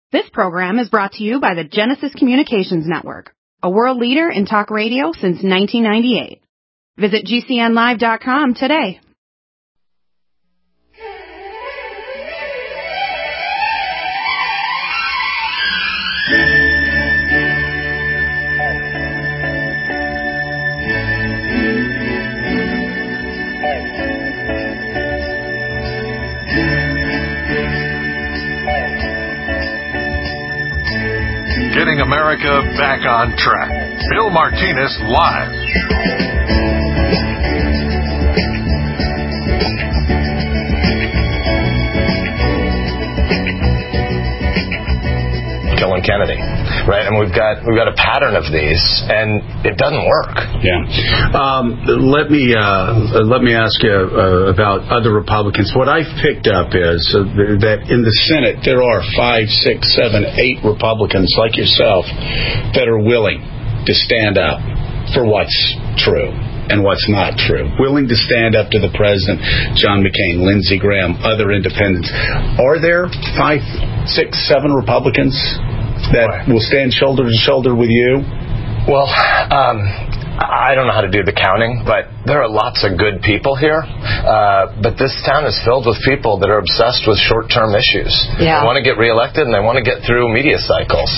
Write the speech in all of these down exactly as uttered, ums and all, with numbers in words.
This program is brought to you by the Genesis Communications Network, a world leader in talk radio since nineteen ninety-eight. Visit G C N live dot com today. Getting America back on track. Bill Martinez live. Killing Kennedy, right? And we've got we've got a pattern of these, and it doesn't work. Yeah. Um, let me uh, let me ask you uh, about other Republicans. What I've picked up is uh, that in the Senate there are five, six, seven, eight Republicans like yourself that are willing to stand up for what's true and what's not true. Willing to stand up to the president, John McCain, Lindsey Graham, other independents. Are there five, six, seven Republicans that will stand shoulder to shoulder with you? Well, um, I don't know how to do the counting, but there are lots of good people here. Uh, but this town is filled with people that are obsessed with short-term issues. Yeah. They want to get reelected, and they want to get through media cycles.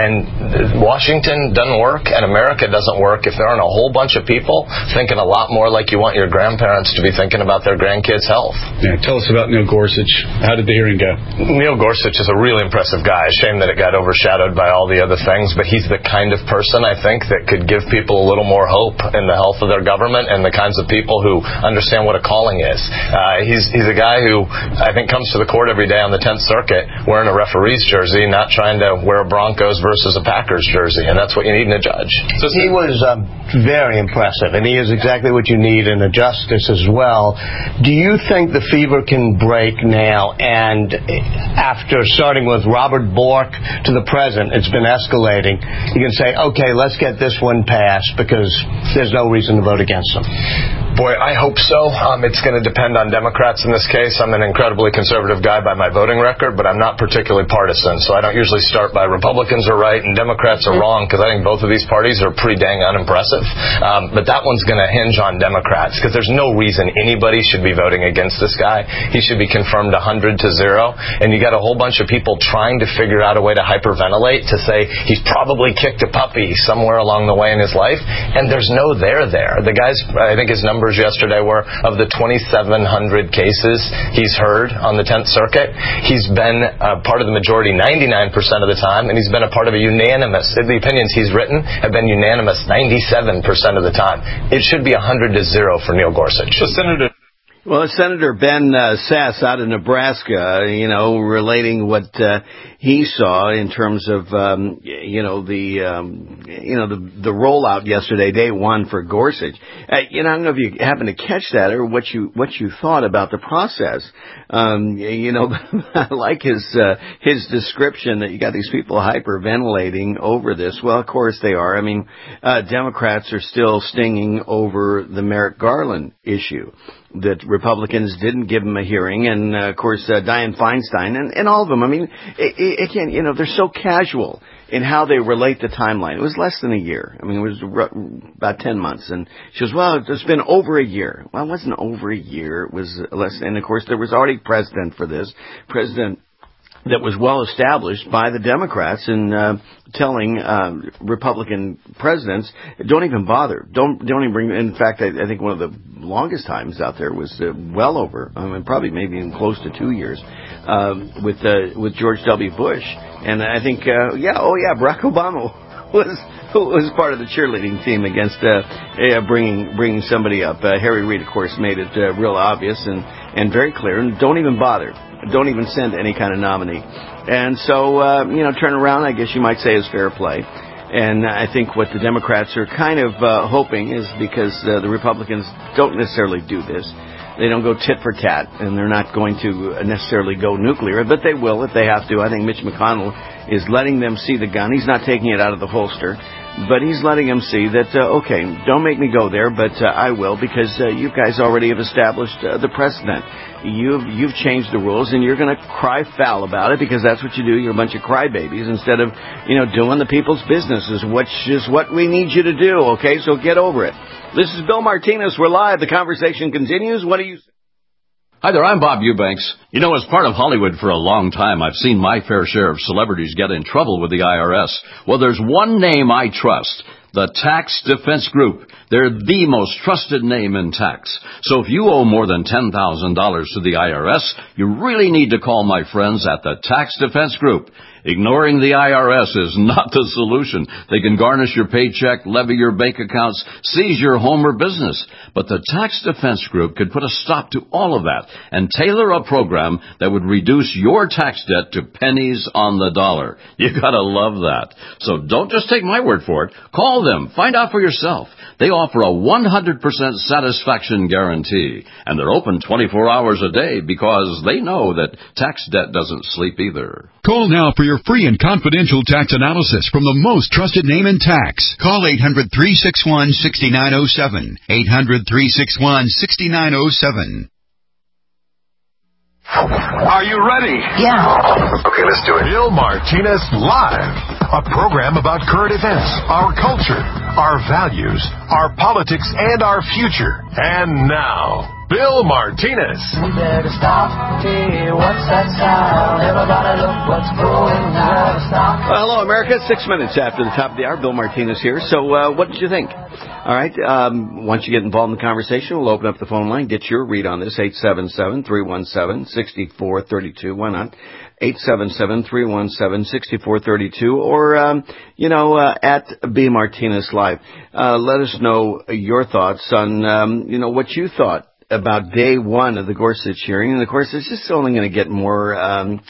And Washington doesn't work, and America doesn't work if there aren't a whole bunch of people thinking a lot more like you want your grandparents to be thinking about their grandkids' health. Yeah, tell us about Neil Gorsuch. How did the hearing go? Neil Gorsuch is a really impressive guy. Shame that it got overshadowed by all the other things, but he's the kind of person, I think, that could give people a little more hope in the health of their government and the kinds of people who understand what a calling is. Uh, he's he's a guy who I think comes to the court every day on the tenth Circuit wearing a referee's jersey, not trying to wear a Broncos versus a Packers jersey, and that's what you need in a judge. So he was um, very impressive, and he is exactly what you need in a justice as well. Do you think the fever can break now, and after starting with Robert Bork to the present, it's been escalating, you can say, okay, let's get this one passed because there's no reason to vote against them? Boy, I hope so. Um, it's going to depend on Democrats in this case. I'm an incredibly conservative guy by my voting record, but I'm not particularly partisan, so I don't usually start by Republicans are right and Democrats are wrong, because I think both of these parties are pretty dang unimpressive. Um, but that one's going to hinge on Democrats, because there's no reason anybody should be voting against this guy. He should be confirmed one hundred to zero, and you got a whole bunch of people trying to figure out a way to hyperventilate, to say he's probably kicked a puppy somewhere along the way in his life, and there's no there there. The guy's, I think his numbers yesterday were, of the twenty-seven hundred cases he's heard on the tenth Circuit, he's been uh, part of the majority ninety-nine percent of the time, and he's been a part of a unanimous, the opinions he's written have been unanimous ninety-seven percent of the time. It should be one hundred to zero for Neil Gorsuch. So, Senator... Well, Senator Ben uh, Sasse out of Nebraska, you know, relating what uh, he saw in terms of, um, you know, the, um, you know, the the rollout yesterday, day one for Gorsuch. Uh, you know, I don't know if you happen to catch that or what you what you thought about the process. Um, you know, I like his uh, his description that you got these people hyperventilating over this. Well, of course they are. I mean, uh, Democrats are still stinging over the Merrick Garland issue, that Republicans didn't give him a hearing, and uh, of course uh, Dianne Feinstein and, and all of them. I mean, it, it, again, you know, they're so casual in how they relate the timeline. It was less than a year. I mean, it was r- about ten months, and she goes, "Well, it's been over a year." Well, it wasn't over a year. It was less, and of course there was already precedent for this. President that was well established by the Democrats in uh, telling uh, Republican presidents, don't even bother. Don't don't even bring. In fact, I, I think one of the longest times out there was uh, well over, I mean, probably maybe even close to two years um, with uh, with George W. Bush. And I think, uh, yeah, oh yeah, Barack Obama was was part of the cheerleading team against uh, uh, bringing bringing somebody up. Uh, Harry Reid, of course, made it uh, real obvious and and very clear. And don't even bother. Don't even send any kind of nominee. And so, uh, you know, turn around, I guess you might say, is fair play. And I think what the Democrats are kind of uh, hoping is, because uh, the Republicans don't necessarily do this, they don't go tit for tat, and they're not going to necessarily go nuclear, but they will if they have to. I think Mitch McConnell is letting them see the gun. He's not taking it out of the holster. But he's letting them see that, uh, okay, don't make me go there, but uh, I will, because uh, you guys already have established uh, the precedent. You've, you've changed the rules, and you're going to cry foul about it, because that's what you do. You're a bunch of crybabies instead of, you know, doing the people's businesses, which is what we need you to do, okay? So get over it. This is Bill Martinez. We're live. The conversation continues. What do you say? Hi there, I'm Bob Eubanks. You know, as part of Hollywood for a long time, I've seen my fair share of celebrities get in trouble with the I R S. Well, there's one name I trust, the Tax Defense Group. They're the most trusted name in tax. So if you owe more than ten thousand dollars to the I R S, you really need to call my friends at the Tax Defense Group. Ignoring the I R S is not the solution. They can garnish your paycheck, levy your bank accounts, seize your home or business. But the Tax Defense Group could put a stop to all of that and tailor a program that would reduce your tax debt to pennies on the dollar. You gotta love that. So don't just take my word for it. Call them. Find out for yourself. They offer a one hundred percent satisfaction guarantee. And they're open twenty-four hours a day because they know that tax debt doesn't sleep either. Call now for your free and confidential tax analysis from the most trusted name in tax. Call eight hundred, three six one, six nine zero seven. eight hundred, three six one, six nine zero seven. Are you ready? Yeah. Okay, let's do it. Bill Martinez Live, a program about current events, our culture, our values, our politics, and our future. And now, Bill Martinez. We better stop. Hey, what's that sound? Everybody look what's going on. Stop. Well, hello, America. Six minutes after the top of the hour. Bill Martinez here. So, uh, what did you think? All right. Um, once you get involved in the conversation, we'll open up the phone line. Get your read on this. eight seven seven, three one seven, six four three two. Why not? eight seven seven, three one seven, six four three two. Or, um, you know, uh, at B Martinez Live. Uh, let us know your thoughts on, um, you know, what you thought about day one of the Gorsuch hearing. And, of course, it's just only going to get more, um,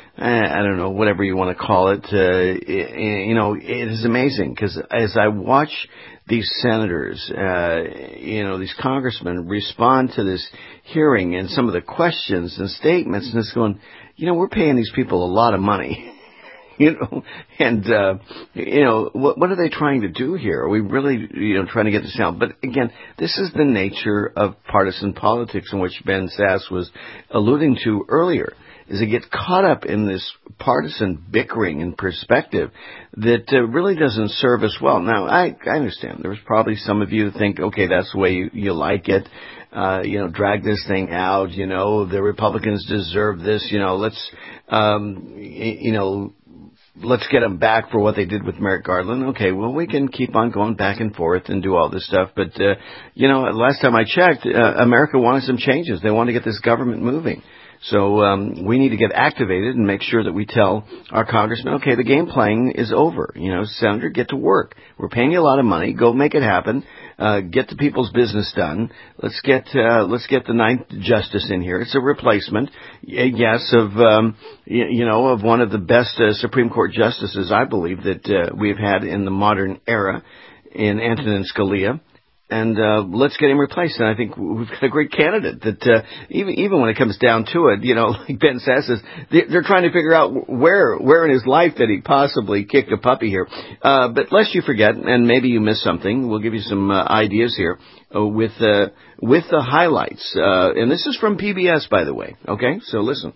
I don't know, whatever you want to call it. Uh, it you know, it is amazing because as I watch these senators, uh, you know, these congressmen respond to this hearing and some of the questions and statements, and it's going, you know, we're paying these people a lot of money. You know, and, uh, you know, what, what are they trying to do here? Are we really, you know, trying to get this down? But again, this is the nature of partisan politics in which Ben Sasse was alluding to earlier, is to get caught up in this partisan bickering and perspective that uh, really doesn't serve us well. Now, I, I understand. There's probably some of you who think, okay, that's the way you, you like it. Uh, you know, drag this thing out. You know, the Republicans deserve this. You know, let's, um, you know, let's get them back for what they did with Merrick Garland. Okay, well, we can keep on going back and forth and do all this stuff. But, uh, you know, last time I checked, uh, America wanted some changes. They wanted to get this government moving. So um, we need to get activated and make sure that we tell our congressmen, okay, the game playing is over. You know, Senator, get to work. We're paying you a lot of money. Go make it happen. Uh, get the people's business done. Let's get uh, let's get the ninth justice in here. It's a replacement, yes, of um, you, you know of one of the best uh, Supreme Court justices, I believe, that uh, we've had in the modern era, in Antonin Scalia. And uh, let's get him replaced. And I think we've got a great candidate that uh, even even when it comes down to it, you know, like Ben Sasse says, they're trying to figure out where where in his life that he possibly kicked a puppy here. Uh, but lest you forget, and maybe you missed something, we'll give you some uh, ideas here uh, with uh, with the highlights. Uh, and this is from P B S, by the way. Okay, so listen.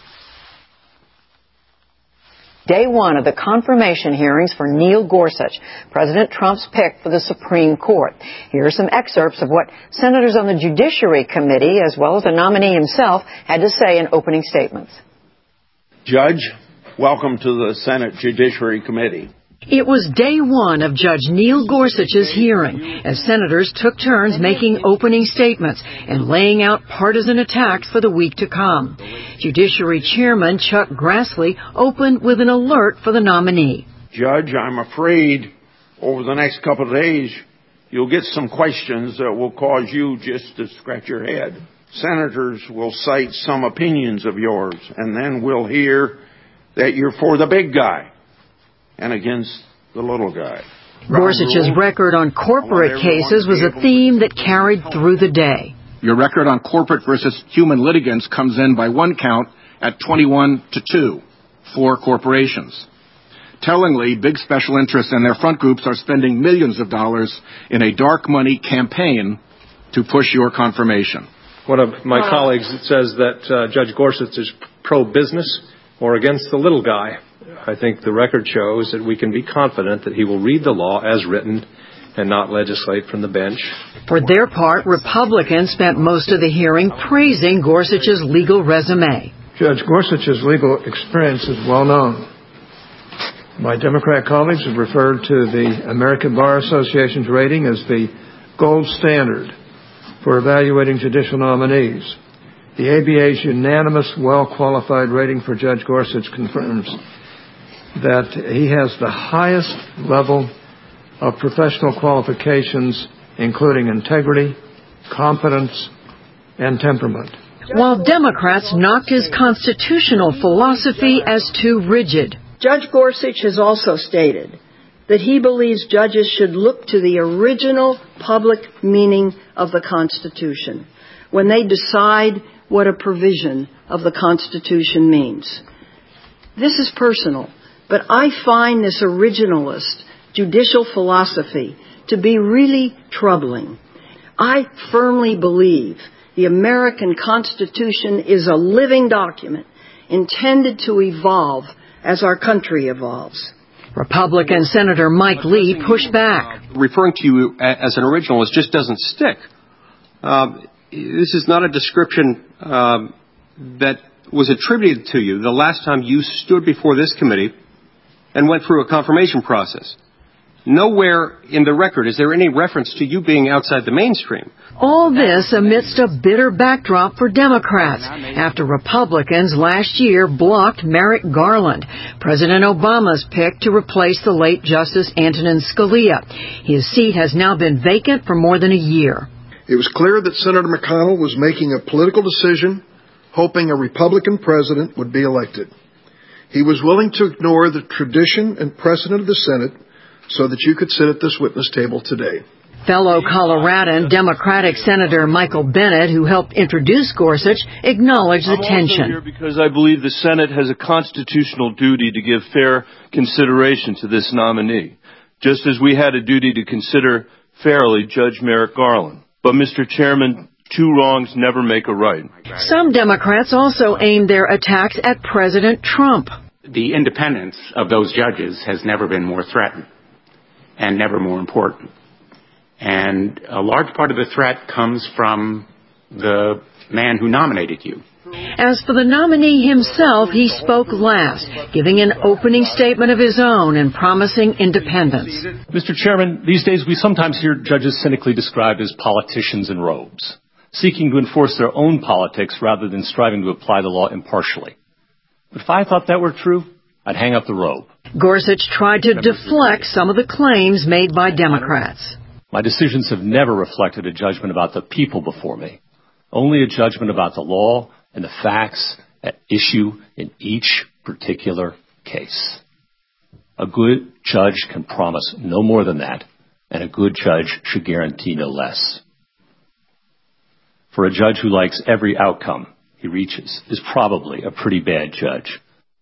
Day one of the confirmation hearings for Neil Gorsuch, President Trump's pick for the Supreme Court. Here are some excerpts of what senators on the Judiciary Committee, as well as the nominee himself, had to say in opening statements. Judge, welcome to the Senate Judiciary Committee. It was day one of Judge Neil Gorsuch's hearing, as senators took turns making opening statements and laying out partisan attacks for the week to come. Judiciary Chairman Chuck Grassley opened with an alert for the nominee. Judge, I'm afraid over the next couple of days you'll get some questions that will cause you just to scratch your head. Senators will cite some opinions of yours, and then we'll hear that you're for the big guy and against the little guy. Gorsuch's record on corporate cases was a theme that carried through the day. Your record on corporate versus human litigants comes in by one count at twenty-one to two for corporations. Tellingly, big special interests and their front groups are spending millions of dollars in a dark money campaign to push your confirmation. One of my colleagues says that uh, Judge Gorsuch is pro-business or against the little guy. I think the record shows that we can be confident that he will read the law as written and not legislate from the bench. For their part, Republicans spent most of the hearing praising Gorsuch's legal resume. Judge Gorsuch's legal experience is well known. My Democrat colleagues have referred to the American Bar Association's rating as the gold standard for evaluating judicial nominees. The A B A's unanimous, well-qualified rating for Judge Gorsuch confirms that he has the highest level of professional qualifications, including integrity, competence, and temperament. While Democrats knocked his constitutional philosophy as too rigid. Judge Gorsuch has also stated that he believes judges should look to the original public meaning of the Constitution when they decide what a provision of the Constitution means. This is personal, but I find this originalist judicial philosophy to be really troubling. I firmly believe the American Constitution is a living document intended to evolve as our country evolves. Republican Senator Mike Lee pushed back. Uh, referring to you as an originalist just doesn't stick. Um, this is not a description um, that was attributed to you the last time you stood before this committee and went through a confirmation process. Nowhere in the record is there any reference to you being outside the mainstream. All this amidst a bitter backdrop for Democrats after Republicans last year blocked Merrick Garland, President Obama's pick to replace the late Justice Antonin Scalia. His seat has now been vacant for more than a year. It was clear that Senator McConnell was making a political decision, hoping a Republican president would be elected. He was willing to ignore the tradition and precedent of the Senate so that you could sit at this witness table today. Fellow Coloradan Democratic Senator Michael Bennet, who helped introduce Gorsuch, acknowledged the tension. I'm also here because I believe the Senate has a constitutional duty to give fair consideration to this nominee, just as we had a duty to consider fairly Judge Merrick Garland. But, Mister Chairman, two wrongs never make a right. Some Democrats also aimed their attacks at President Trump. The independence of those judges has never been more threatened and never more important. And a large part of the threat comes from the man who nominated you. As for the nominee himself, he spoke last, giving an opening statement of his own and promising independence. Mister Chairman, these days we sometimes hear judges cynically described as politicians in robes, seeking to enforce their own politics rather than striving to apply the law impartially. But if I thought that were true, I'd hang up the robe. Gorsuch tried to deflect some of the claims made by Democrats. My decisions have never reflected a judgment about the people before me, only a judgment about the law and the facts at issue in each particular case. A good judge can promise no more than that, and a good judge should guarantee no less. For a judge who likes every outcome he reaches is probably a pretty bad judge.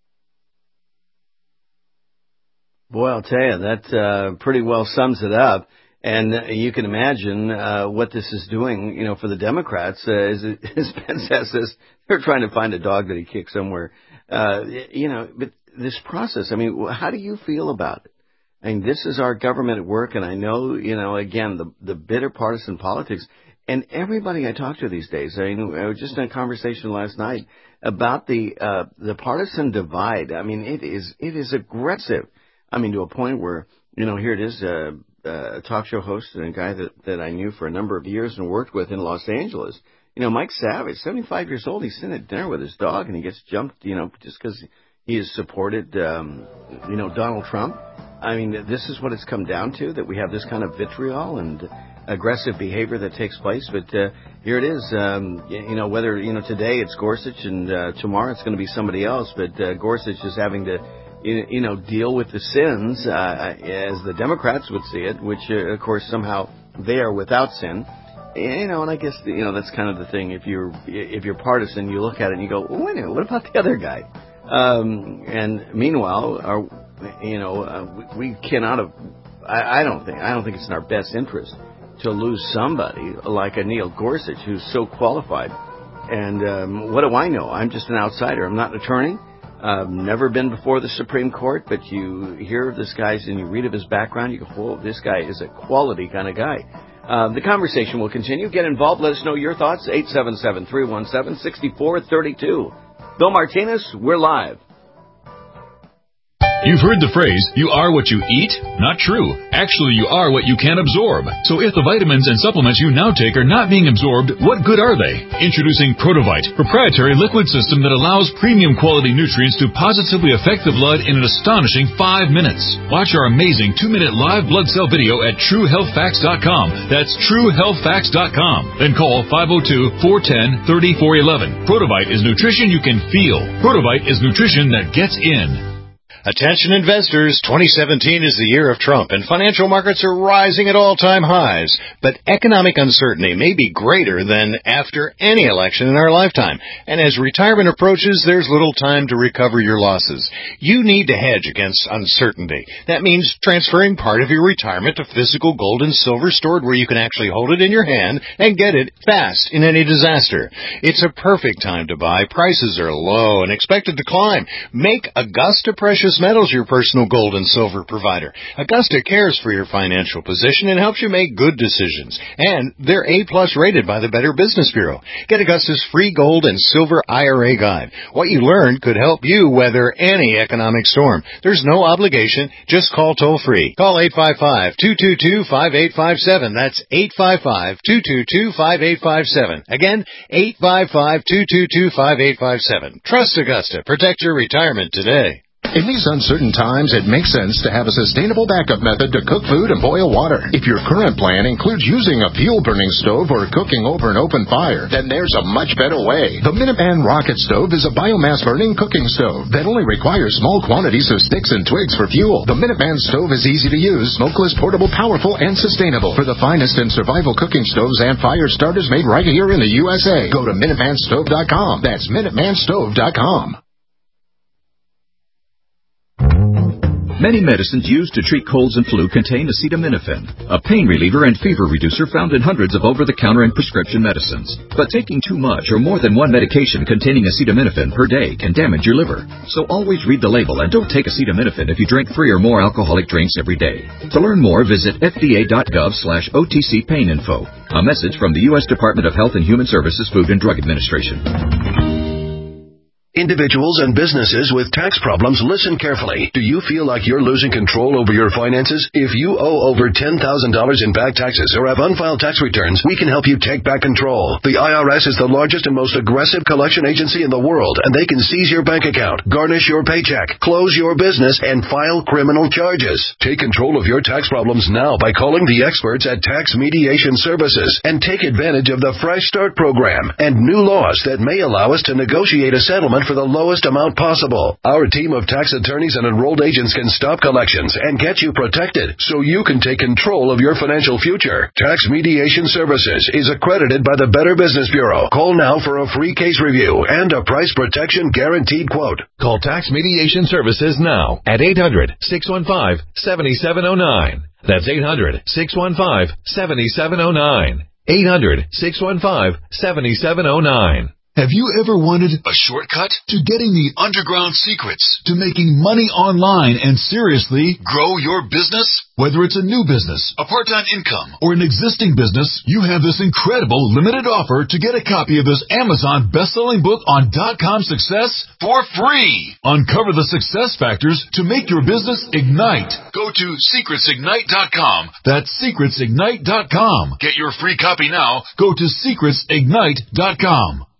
Boy, I'll tell you, that uh, pretty well sums it up. And uh, you can imagine uh, what this is doing, you know, for the Democrats. Uh, as, as Ben says, this, they're trying to find a dog that he kicked somewhere. Uh, you know, but this process, I mean, how do you feel about it? I mean, this is our government at work, and I know, you know, again, the, the bitter partisan politics. And everybody I talk to these days, I mean, I was just in a conversation last night about the uh, the partisan divide. I mean, it is it is aggressive. I mean, to a point where, you know, here it is, uh, uh, a talk show host and a guy that, that I knew for a number of years and worked with in Los Angeles. You know, Mike Savage, seventy-five years old, he's sitting at dinner with his dog and he gets jumped, you know, just because he has supported, um, you know, Donald Trump. I mean, this is what it's come down to, that we have this kind of vitriol and aggressive behavior that takes place. But uh, here it is, um, you know, whether, you know, today it's Gorsuch and uh, tomorrow it's going to be somebody else. But uh, Gorsuch is having to, you know, deal with the sins, uh, as the Democrats would see it, which, uh, of course, somehow they are without sin. You know, and I guess, you know, that's kind of the thing. If you're if you're partisan, you look at it and you go, well, wait a minute, what about the other guy? Um, and meanwhile, are you know, uh, we, we cannot have. I, I don't think. I don't think it's in our best interest to lose somebody like a Neil Gorsuch who's so qualified. And um, what do I know? I'm just an outsider. I'm not an attorney. I've never been before the Supreme Court, but you hear of this guy's and you read of his background, you go, whoa, this guy is a quality kind of guy. Uh, the conversation will continue. Get involved. Let us know your thoughts. eight seven seven, three one seven, six four three two. Bill Martinez, we're live. You've heard the phrase, you are what you eat? Not true. Actually, you are what you can absorb. So if the vitamins and supplements you now take are not being absorbed, what good are they? Introducing Protovite, proprietary liquid system that allows premium quality nutrients to positively affect the blood in an astonishing five minutes. Watch our amazing two-minute live blood cell video at true health facts dot com. That's true health facts dot com. Then call five oh two, four one oh, three four one one. Protovite is nutrition you can feel. Protovite is nutrition that gets in. Attention investors, twenty seventeen is the year of Trump, and financial markets are rising at all-time highs. But economic uncertainty may be greater than after any election in our lifetime. And as retirement approaches, there's little time to recover your losses. You need to hedge against uncertainty. That means transferring part of your retirement to physical gold and silver stored where you can actually hold it in your hand and get it fast in any disaster. It's a perfect time to buy. Prices are low and expected to climb. Make Augusta Precious Metals your personal gold and silver provider. Augusta cares for your financial position and helps you make good decisions. And they're A-plus rated by the Better Business Bureau. Get Augusta's free gold and silver I R A guide. What you learned could help you weather any economic storm. There's no obligation. Just call toll-free. Call eight five five, two two two, five eight five seven. That's eight five five, two two two, five eight five seven. Again, eight five five, two two two, five eight five seven. Trust Augusta. Protect your retirement today. In these uncertain times, it makes sense to have a sustainable backup method to cook food and boil water. If your current plan includes using a fuel-burning stove or cooking over an open fire, then there's a much better way. The Minuteman Rocket Stove is a biomass-burning cooking stove that only requires small quantities of sticks and twigs for fuel. The Minuteman Stove is easy to use, smokeless, portable, powerful, and sustainable. For the finest in survival cooking stoves and fire starters made right here in the U S A, go to Minuteman Stove dot com. That's Minuteman Stove dot com. Many medicines used to treat colds and flu contain acetaminophen, a pain reliever and fever reducer found in hundreds of over-the-counter and prescription medicines. But taking too much or more than one medication containing acetaminophen per day can damage your liver. So always read the label and don't take acetaminophen if you drink three or more alcoholic drinks every day. To learn more, visit F D A dot gov slash O T C pain info. A message from the U S Department of Health and Human Services Food and Drug Administration. Individuals and businesses with tax problems, listen carefully. Do you feel like you're losing control over your finances? If you owe over ten thousand dollars in back taxes or have unfiled tax returns, we can help you take back control. The I R S is the largest and most aggressive collection agency in the world, and they can seize your bank account, garnish your paycheck, close your business, and file criminal charges. Take control of your tax problems now by calling the experts at Tax Mediation Services and take advantage of the Fresh Start program and new laws that may allow us to negotiate a settlement for the lowest amount possible. Our team of tax attorneys and enrolled agents can stop collections and get you protected so you can take control of your financial future. Tax Mediation Services is accredited by the Better Business Bureau. Call now for a free case review and a price protection guaranteed quote. Call Tax Mediation Services now at eight hundred, six one five, seven seven zero nine. That's eight hundred, six one five, seven seven zero nine. eight hundred, six one five, seven seven zero nine. Have you ever wanted a shortcut to getting the underground secrets to making money online and seriously grow your business? Whether it's a new business, a part-time income, or an existing business, you have this incredible limited offer to get a copy of this Amazon best-selling book on dot-com success for free. Uncover the success factors to make your business ignite. Go to secrets ignite dot com. That's secrets ignite dot com. Get your free copy now. Go to secrets ignite dot com.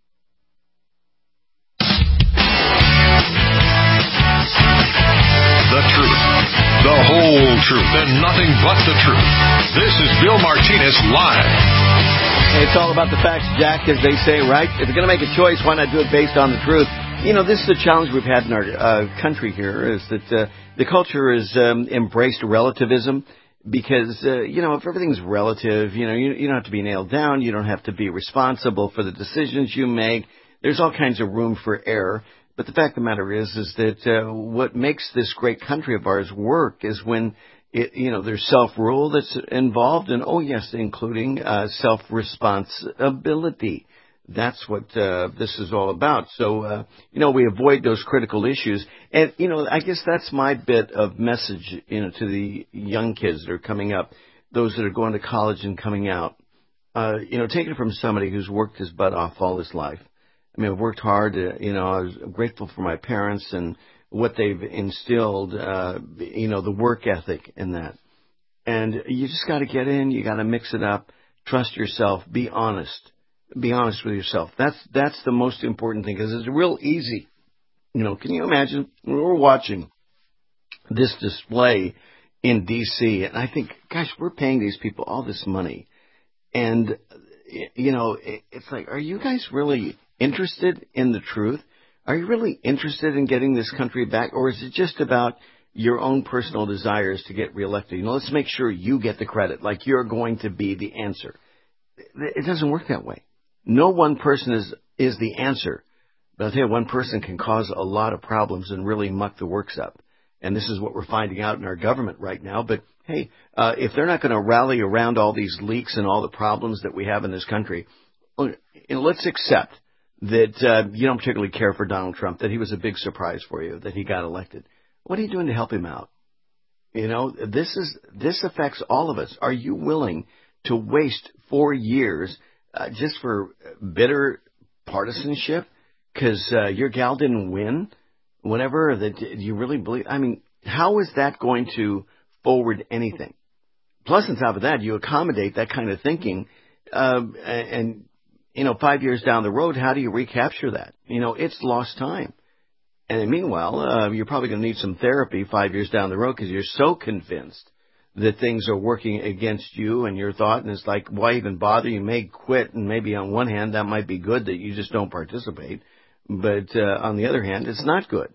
The truth, the whole truth, and nothing but the truth. This is Bill Martinez Live. It's all about the facts, Jack, as they say, right? If you're going to make a choice, why not do it based on the truth? You know, this is a challenge we've had in our uh, country here, is that uh, the culture has um, embraced relativism because, uh, you know, if everything's relative, you know, you, you don't have to be nailed down. You don't have to be responsible for the decisions you make. There's all kinds of room for error. But the fact of the matter is, is that uh, what makes this great country of ours work is when it, you know, there's self-rule that's involved, and oh yes, including uh, self-responsibility. That's what uh, this is all about. So, uh, you know, we avoid those critical issues. And, you know, I guess that's my bit of message, you know, to the young kids that are coming up, those that are going to college and coming out. Uh, you know, take it from somebody who's worked his butt off all his life. I mean, I've worked hard. Uh, you know, I was grateful for my parents and what they've instilled, uh, you know, the work ethic in that. And you just got to get in. You got to mix it up. Trust yourself. Be honest. Be honest with yourself. That's that's the most important thing, because it's real easy. You know, can you imagine? We're watching this display in D C, and I think, gosh, we're paying these people all this money. And, you know, it's like, are you guys really interested in the truth? Are you really interested in getting this country back? Or is it just about your own personal desires to get reelected? You know, let's make sure you get the credit, like you're going to be the answer. It doesn't work that way. No one person is, is the answer. But I'll tell you, one person can cause a lot of problems and really muck the works up. And this is what we're finding out in our government right now. But, hey, uh, if they're not going to rally around all these leaks and all the problems that we have in this country, you know, let's accept that uh, you don't particularly care for Donald Trump, that he was a big surprise for you, that he got elected. What are you doing to help him out? You know, this is this affects all of us. Are you willing to waste four years uh, just for bitter partisanship because uh, your gal didn't win? Whatever, that you really believe. I mean, how is that going to forward anything? Plus, on top of that, you accommodate that kind of thinking, uh, and, you know, five years down the road, how do you recapture that? You know, it's lost time. And meanwhile, uh, you're probably going to need some therapy five years down the road because you're so convinced that things are working against you and your thought, and it's like, why even bother? You may quit, and maybe on one hand, that might be good that you just don't participate. But uh, on the other hand, it's not good,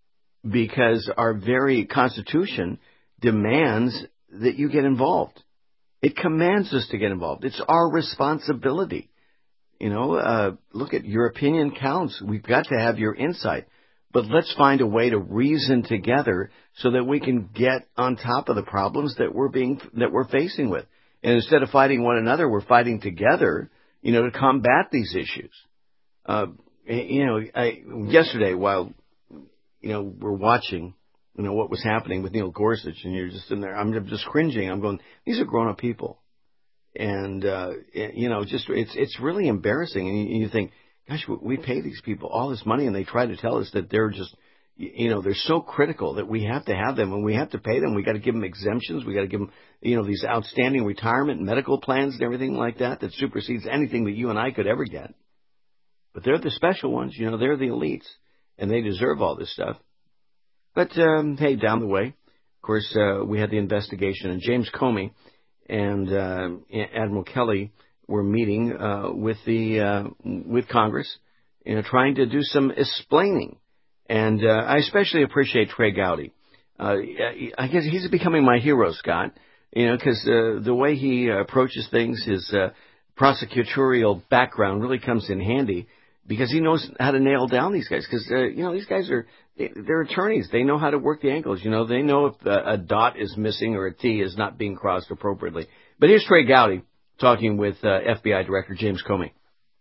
because our very Constitution demands that you get involved. It commands us to get involved. It's our responsibility. You know, uh, look at your opinion counts. We've got to have your insight. But let's find a way to reason together so that we can get on top of the problems that we're being that we're facing with. And instead of fighting one another, we're fighting together, you know, to combat these issues. Uh, You know, I, yesterday while, you know, we're watching, you know, what was happening with Neil Gorsuch, and you're just in there, I'm just cringing. I'm going, these are grown-up people. And, uh, you know, just, it's, it's really embarrassing. And you, you think, gosh, we pay these people all this money, and they try to tell us that they're just, you know, they're so critical that we have to have them, and we have to pay them. We got to give them exemptions. We got to give them, you know, these outstanding retirement and medical plans and everything like that, that supersedes anything that you and I could ever get. But they're the special ones, you know, they're the elites, and they deserve all this stuff. But, um, hey, down the way, of course, uh, we had the investigation, and James Comey and uh, Admiral Kelly were meeting uh, with the uh, with Congress, you know, trying to do some explaining. And uh, I especially appreciate Trey Gowdy. Uh, I guess he's becoming my hero, Scott, you know, because uh, the way he uh, approaches things, his uh, prosecutorial background really comes in handy. Because he knows how to nail down these guys. Because, uh, you know, these guys are, they're attorneys. They know how to work the angles. You know, they know if a, a dot is missing or a T is not being crossed appropriately. But here's Trey Gowdy talking with uh, F B I Director James Comey.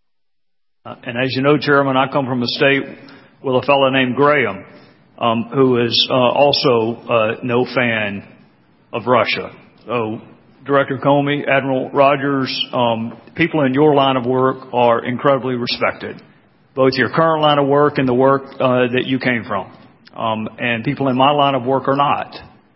Uh, and as you know, Chairman, I come from a state with a fellow named Graham, um, who is uh, also uh, no fan of Russia. So, Director Comey, Admiral Rogers, um, people in your line of work are incredibly respected. Both your current line of work and the work uh, that you came from. Um, and people in my line of work are not.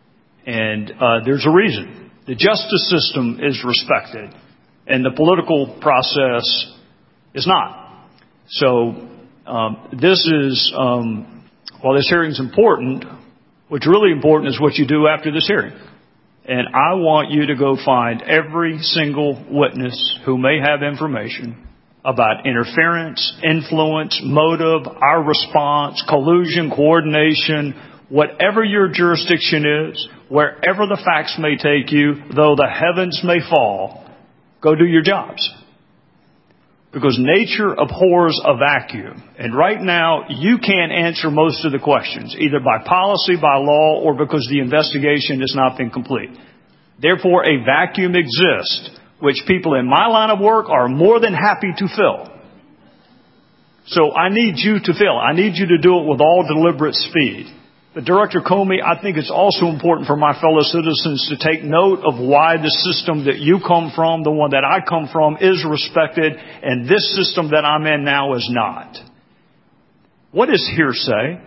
And uh, there's a reason. The justice system is respected, and the political process is not. So um, this is, um, while this hearing is important, what's really important is what you do after this hearing. And I want you to go find every single witness who may have information about interference, influence, motive, our response, collusion, coordination, whatever your jurisdiction is, wherever the facts may take you, though the heavens may fall, go do your jobs. because nature abhors a vacuum. And right now, you can't answer most of the questions, either by policy, by law, or because the investigation has not been complete. Therefore, a vacuum exists, which people in my line of work are more than happy to fill. So I need you to fill. I need you to do it with all deliberate speed. But Director Comey, I think it's also important for my fellow citizens to take note of why the system that you come from, the one that I come from, is respected, and this system that I'm in now is not. What is hearsay?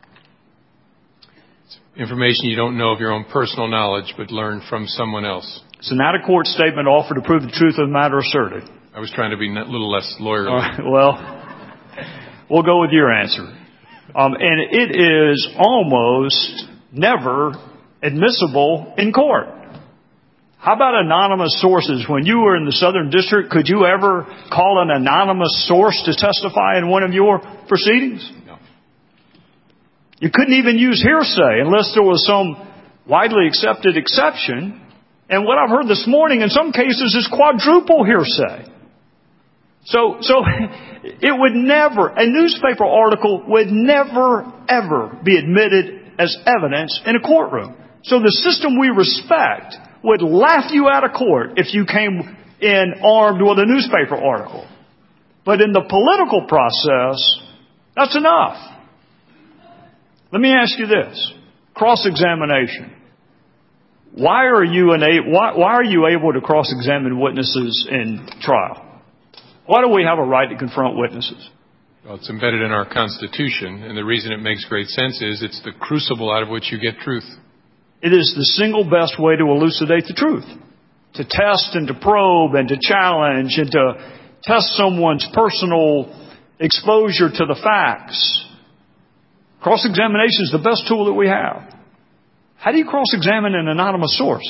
It's information you don't know of your own personal knowledge, but learned from someone else. It's an out-of-court statement offered to prove the truth of the matter asserted. I was trying to be a little less lawyerly. All right, well, we'll go with your answer. Um, and it is almost never admissible in court. How about anonymous sources? When you were in the Southern District, could you ever call an anonymous source to testify in one of your proceedings? No. You couldn't even use hearsay unless there was some widely accepted exception. And what I've heard this morning in some cases is quadruple hearsay. So, so it would never, a newspaper article would never, ever be admitted as evidence in a courtroom. So the system we respect would laugh you out of court if you came in armed with a newspaper article. But in the political process, that's enough. Let me ask you this. Cross-examination. Why are you, an, why, why are you able to cross-examine witnesses in trial? Why do we have a right to confront witnesses? Well, it's embedded in our Constitution, and the reason it makes great sense is it's the crucible out of which you get truth. It is the single best way to elucidate the truth. To test and to probe and to challenge and to test someone's personal exposure to the facts. Cross-examination is the best tool that we have. How do you cross-examine an anonymous source?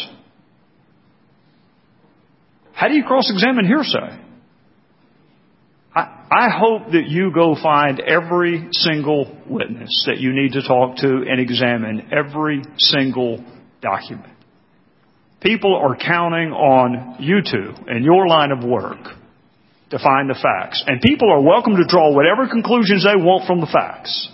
How do you cross-examine hearsay? I hope that you go find every single witness that you need to talk to and examine every single document. People are counting on you two and your line of work to find the facts. And people are welcome to draw whatever conclusions they want from the facts.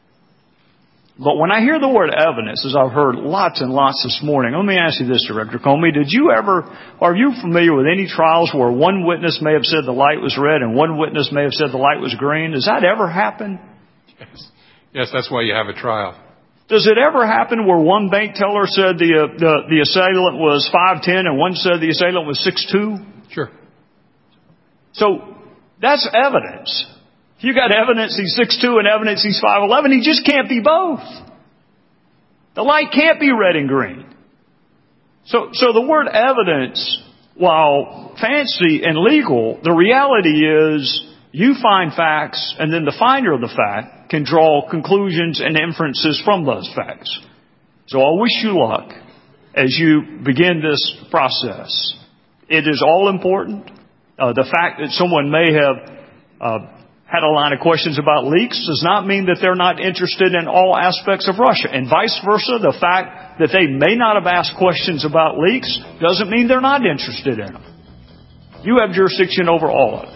But when I hear the word evidence, as I've heard lots and lots this morning, let me ask you this, Director Comey. Did you ever, are you familiar with any trials where one witness may have said the light was red and one witness may have said the light was green? Does that ever happen? Yes, yes, that's why you have a trial. Does it ever happen where one bank teller said the, uh, the, the assailant was five ten and one said the assailant was six two? Sure. So that's evidence. If you got evidence he's six two and evidence he's five eleven, he just can't be both. The light can't be red and green. So, so the word evidence, while fancy and legal, the reality is you find facts and then the finder of the fact can draw conclusions and inferences from those facts. So I wish you luck as you begin this process. It is all important. Uh, the fact that someone may have uh, had a line of questions about leaks does not mean that they're not interested in all aspects of Russia. And vice versa, the fact that they may not have asked questions about leaks doesn't mean they're not interested in them. You have jurisdiction over all of it.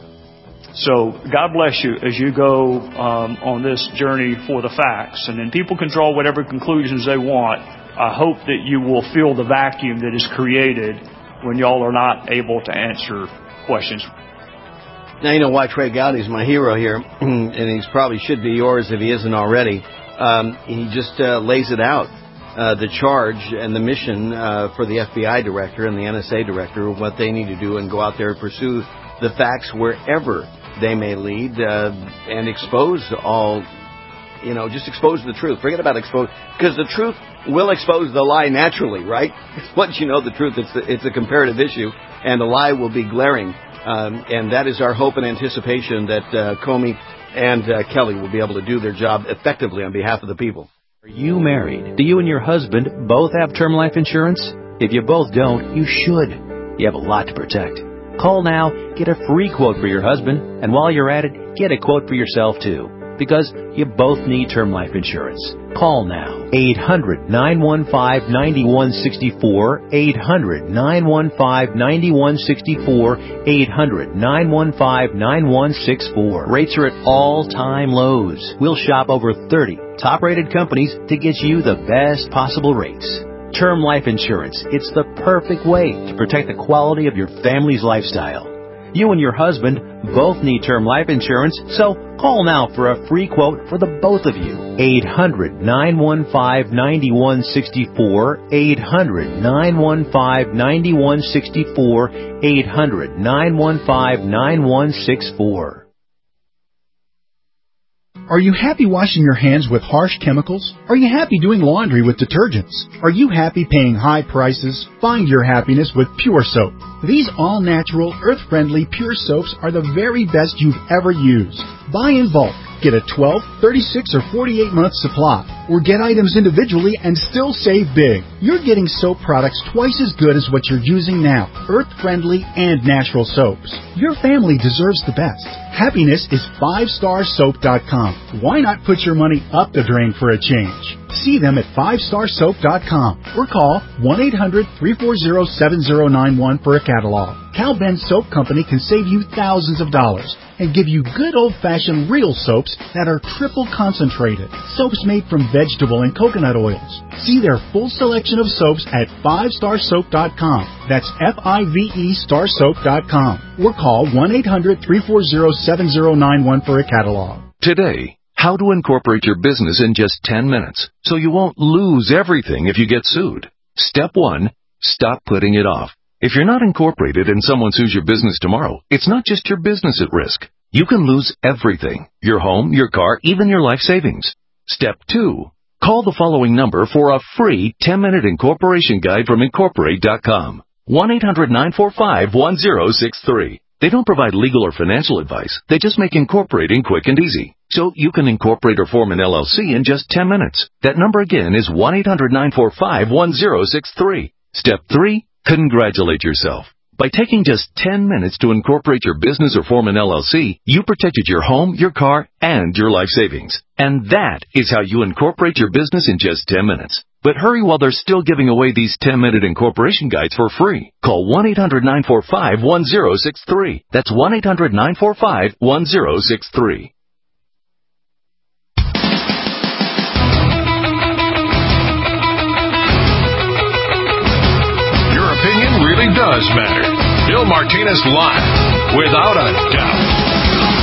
So God bless you as you go um, on this journey for the facts. And then people can draw whatever conclusions they want. I hope that you will feel the vacuum that is created when y'all are not able to answer questions. Now, you know why Trey Gowdy is my hero here, and he probably should be yours if he isn't already. Um, he just uh, lays it out, uh, the charge and the mission uh, for the F B I director and the N S A director, what they need to do and go out there and pursue the facts wherever they may lead uh, and expose all, you know, just expose the truth. Forget about expose, because the truth will expose the lie naturally, right? Once you know the truth, it's a, it's a comparative issue, and the lie will be glaring. Um, and that is our hope and anticipation that uh, Comey and uh, Kelly will be able to do their job effectively on behalf of the people. Are you married? Do you and your husband both have term life insurance? If you both don't, you should. You have a lot to protect. Call now, get a free quote for your husband, and while you're at it, get a quote for yourself too. because you both need term life insurance. Call now. eight hundred, nine one five, nine one six four. eight hundred, nine one five, nine one six four. eight hundred, nine one five, nine one six four. Rates are at all-time lows. We'll shop over thirty top-rated companies to get you the best possible rates. Term life insurance. It's the perfect way to protect the quality of your family's lifestyle. You and your husband both need term life insurance, so call now for a free quote for the both of you. eight hundred, nine one five, nine one six four. eight hundred, nine one five, nine one six four. eight hundred, nine one five, nine one six four. Are you happy washing your hands with harsh chemicals? Are you happy doing laundry with detergents? Are you happy paying high prices? Find your happiness with Pure Soap. These all-natural, earth-friendly Pure Soaps are the very best you've ever used. Buy in bulk. Get a twelve, thirty-six, or forty-eight month supply. Or get items individually and still save big. You're getting soap products twice as good as what you're using now. Earth-friendly and natural soaps. Your family deserves the best. Happiness is five star soap dot com. Why not put your money up the drain for a change? See them at five star soap dot com or call one eight hundred, three four zero, seven zero nine one for a catalog. Cal Ben Soap Company can save you thousands of dollars and give you good old-fashioned real soaps that are triple concentrated. Soaps made from vegetable and coconut oils. See their full selection of soaps at five star soap dot com. That's F I V E star soap dot com. Or call one eight hundred, three four zero, seven zero nine one for a catalog. Today, how to incorporate your business in just ten minutes so you won't lose everything if you get sued. Step one, stop putting it off. If you're not incorporated and someone sues your business tomorrow, it's not just your business at risk. You can lose everything. Your home, your car, even your life savings. Step two, call the following number for a free ten minute incorporation guide from Incorporate dot com. one eight hundred, nine four five, one zero six three. They don't provide legal or financial advice. They just make incorporating quick and easy. So you can incorporate or form an L L C in just ten minutes. That number again is one eight hundred, nine four five, one zero six three. Step three, congratulate yourself. By taking just ten minutes to incorporate your business or form an L L C, you protected your home, your car, and your life savings. And that is how you incorporate your business in just ten minutes. But hurry while they're still giving away these ten minute incorporation guides for free. Call one eight hundred, nine four five, one zero six three. That's one eight hundred, nine four five, one zero six three. Your opinion really does matter. Bill Martinez Live, without a doubt.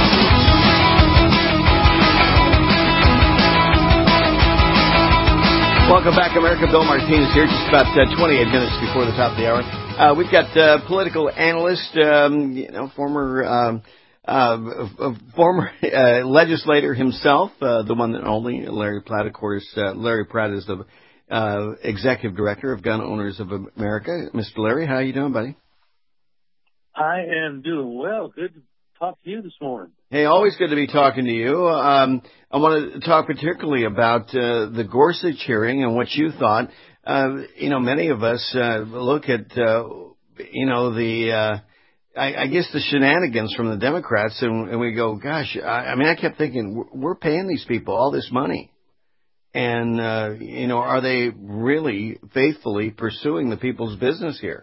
Welcome back, America. Bill Martinez here, just about uh, twenty-eight minutes before the top of the hour. Uh, we've got uh, political analyst, um, you know, former um, uh, uh, former uh, legislator himself, uh, the one and only Larry Platt, of course. Uh, Larry Platt is the uh, executive director of Gun Owners of America. Mister Larry, how are you doing, buddy? I am doing well. Good to talk to you this morning. Hey, always good to be talking to you. Um, I want to talk particularly about uh, the Gorsuch hearing and what you thought. Uh, you know, many of us uh, look at, uh, you know, the, uh, I, I guess the shenanigans from the Democrats, and, and we go, gosh, I, I mean, I kept thinking, we're paying these people all this money. And, uh, you know, are they really faithfully pursuing the people's business here?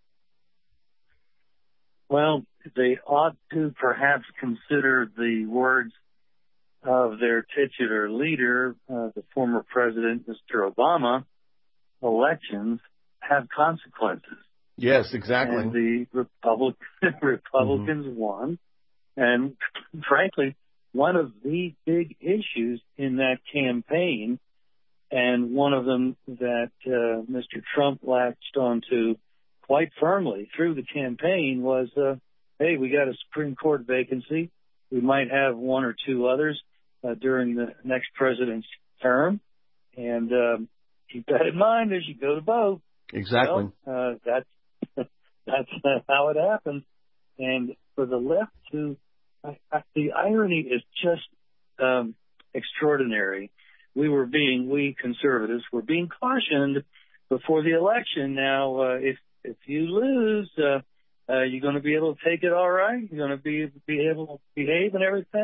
Well, they ought to perhaps consider the words of their titular leader, uh, the former president, Mister Obama. Elections have consequences. Yes, exactly. And the Republic, Republicans mm-hmm. won. And frankly, one of the big issues in that campaign, and one of them that uh, Mister Trump latched onto quite firmly through the campaign, was, uh, hey, we got a Supreme Court vacancy. We might have one or two others uh, during the next president's term. And um, keep that in mind as you go to vote. Exactly. Well, uh, that's, that's uh, how it happens. And for the left to, I, I, the irony is just um, extraordinary. We were being, we conservatives were being cautioned before the election. Now, uh, if if you lose, uh, uh, you're going to be able to take it all right. You're going to be be able to behave and everything.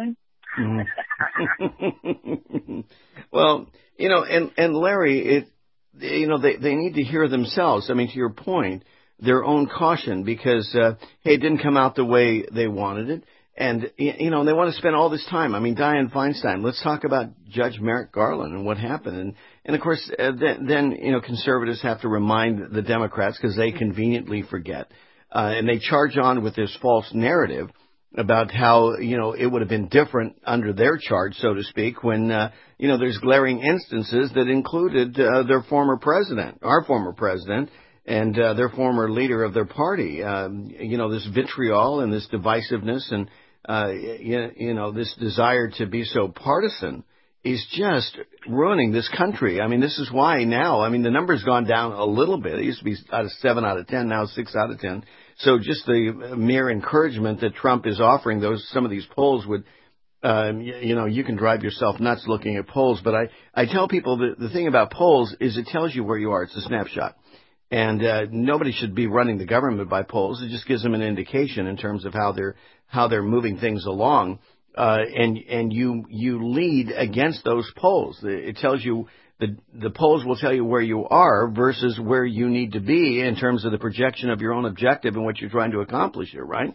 Mm. Well, you know, and, and Larry, it, you know, they, they need to hear themselves. I mean, to your point, their own caution because, uh, hey, it didn't come out the way they wanted it. And, you know, they want to spend all this time. I mean, Dianne Feinstein, let's talk about Judge Merrick Garland and what happened. And, and of course, uh, then, then, you know, conservatives have to remind the Democrats because they conveniently forget. Uh, and they charge on with this false narrative about how, you know, it would have been different under their charge, so to speak, when, uh, you know, there's glaring instances that included uh, their former president, our former president, and uh, their former leader of their party. Um, you know, this vitriol and this divisiveness and, uh, you, you know, this desire to be so partisan is just ruining this country. I mean, this is why now, I mean, the number's gone down a little bit. It used to be out of seven out of ten, now six out of ten. So just the mere encouragement that Trump is offering those, some of these polls would, um, you, you know, you can drive yourself nuts looking at polls. But I, I tell people that the thing about polls is it tells you where you are. It's a snapshot. And uh, nobody should be running the government by polls. It just gives them an indication in terms of how they're how they're moving things along. Uh, and and you you lead against those polls. It tells you the the polls will tell you where you are versus where you need to be in terms of the projection of your own objective and what you're trying to accomplish here, right?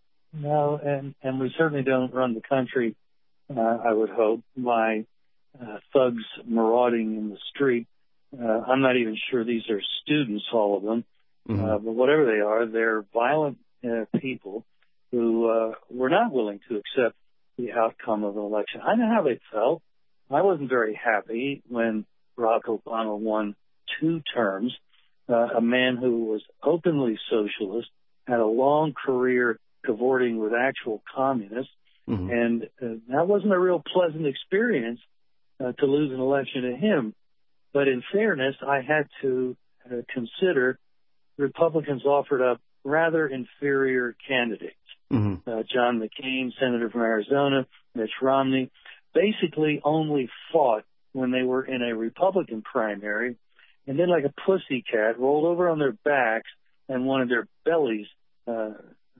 No, and and we certainly don't run the country, uh, I would hope, by uh, thugs marauding in the street. Uh, I'm not even sure these are students, all of them, mm-hmm. uh, but whatever they are, they're violent uh, people who uh, were not willing to accept the outcome of an election. I know how they felt. I wasn't very happy when Barack Obama won two terms, uh, a man who was openly socialist, had a long career cavorting with actual communists, mm-hmm. and uh, that wasn't a real pleasant experience uh, to lose an election to him. But in fairness, I had to uh, consider Republicans offered up rather inferior candidates. Mm-hmm. Uh, John McCain, senator from Arizona, Mitch Romney, basically only fought when they were in a Republican primary, and then like a pussycat rolled over on their backs and wanted their bellies uh,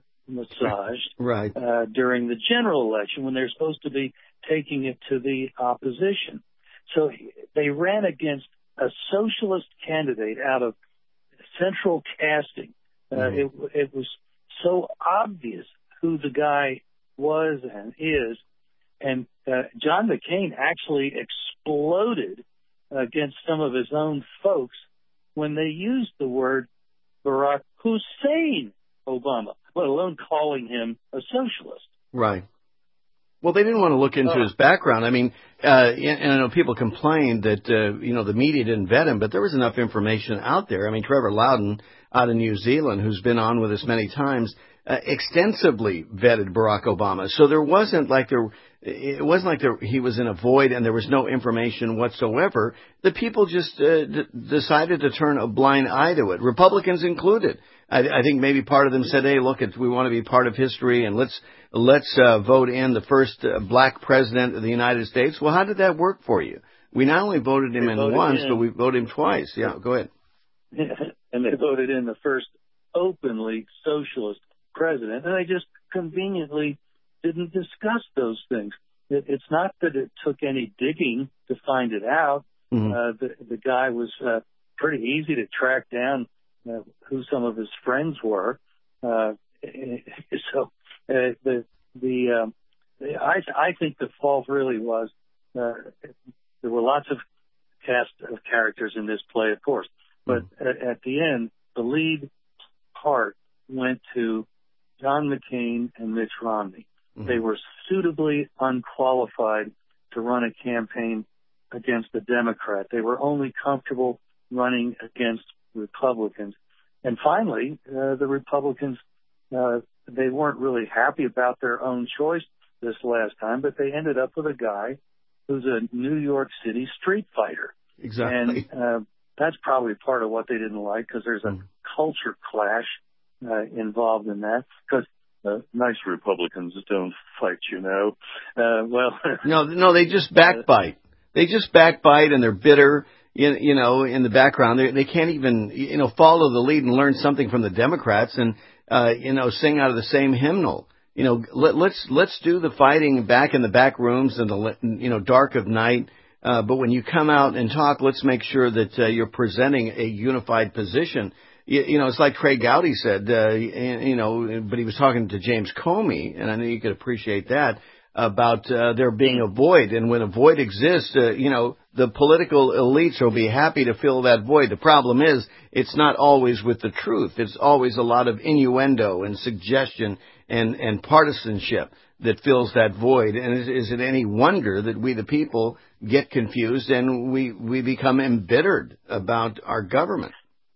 massaged right. uh, during the general election when they're supposed to be taking it to the opposition. So they ran against a socialist candidate out of central casting. Uh, mm-hmm. it, it was so obvious who the guy was and is. And uh, John McCain actually exploded against some of his own folks when they used the word Barack Hussein Obama, let alone calling him a socialist. Right. Well, they didn't want to look into his background. I mean, uh, and I know people complained that, uh, you know, the media didn't vet him, but there was enough information out there. I mean, Trevor Loudon out of New Zealand, who's been on with us many times, uh, extensively vetted Barack Obama. So there wasn't like there, it wasn't like there, he was in a void and there was no information whatsoever. The people just uh, d- decided to turn a blind eye to it, Republicans included. I, I think maybe part of them said, hey, look, we want to be part of history and let's let's uh, vote in the first uh, black president of the United States. Well, how did that work for you? We not only voted him they in voted once, in. but we voted him twice. Yeah, go ahead. And they voted in the first openly socialist president, and they just conveniently didn't discuss those things. It, it's not that it took any digging to find it out. Mm-hmm. Uh, the, the guy was uh, pretty easy to track down uh, who some of his friends were. Uh, so uh, the the um, I I think the fault really was uh, there were lots of cast of characters in this play, of course, but mm-hmm. at, at the end, the lead part went to John McCain and Mitch Romney. Mm-hmm. They were suitably unqualified to run a campaign against a Democrat. They were only comfortable running against Republicans. And finally, uh, the Republicans, uh, they weren't really happy about their own choice this last time, but they ended up with a guy who's a New York City street fighter. Exactly. And uh, that's probably part of what they didn't like, because there's a mm. culture clash uh, involved in that. Because uh, nice Republicans don't fight, you know. Uh, well, no, no, they just backbite. They just backbite, and they're bitter. You, you know, in the background, they, they can't even, you know, follow the lead and learn something from the Democrats, and uh, you know, sing out of the same hymnal. you know, let, let's let's do the fighting back in the back rooms in the you know dark of night. Uh, but when you come out and talk, let's make sure that uh, you're presenting a unified position. You, you know, it's like Trey Gowdy said, uh, you know, but he was talking to James Comey, and I know you could appreciate that, about uh, there being a void. And when a void exists, uh, you know, the political elites will be happy to fill that void. The problem is it's not always with the truth. It's always a lot of innuendo and suggestion and, and partisanship that fills that void. And is, is it any wonder that we, the people, get confused and we, we become embittered about our government?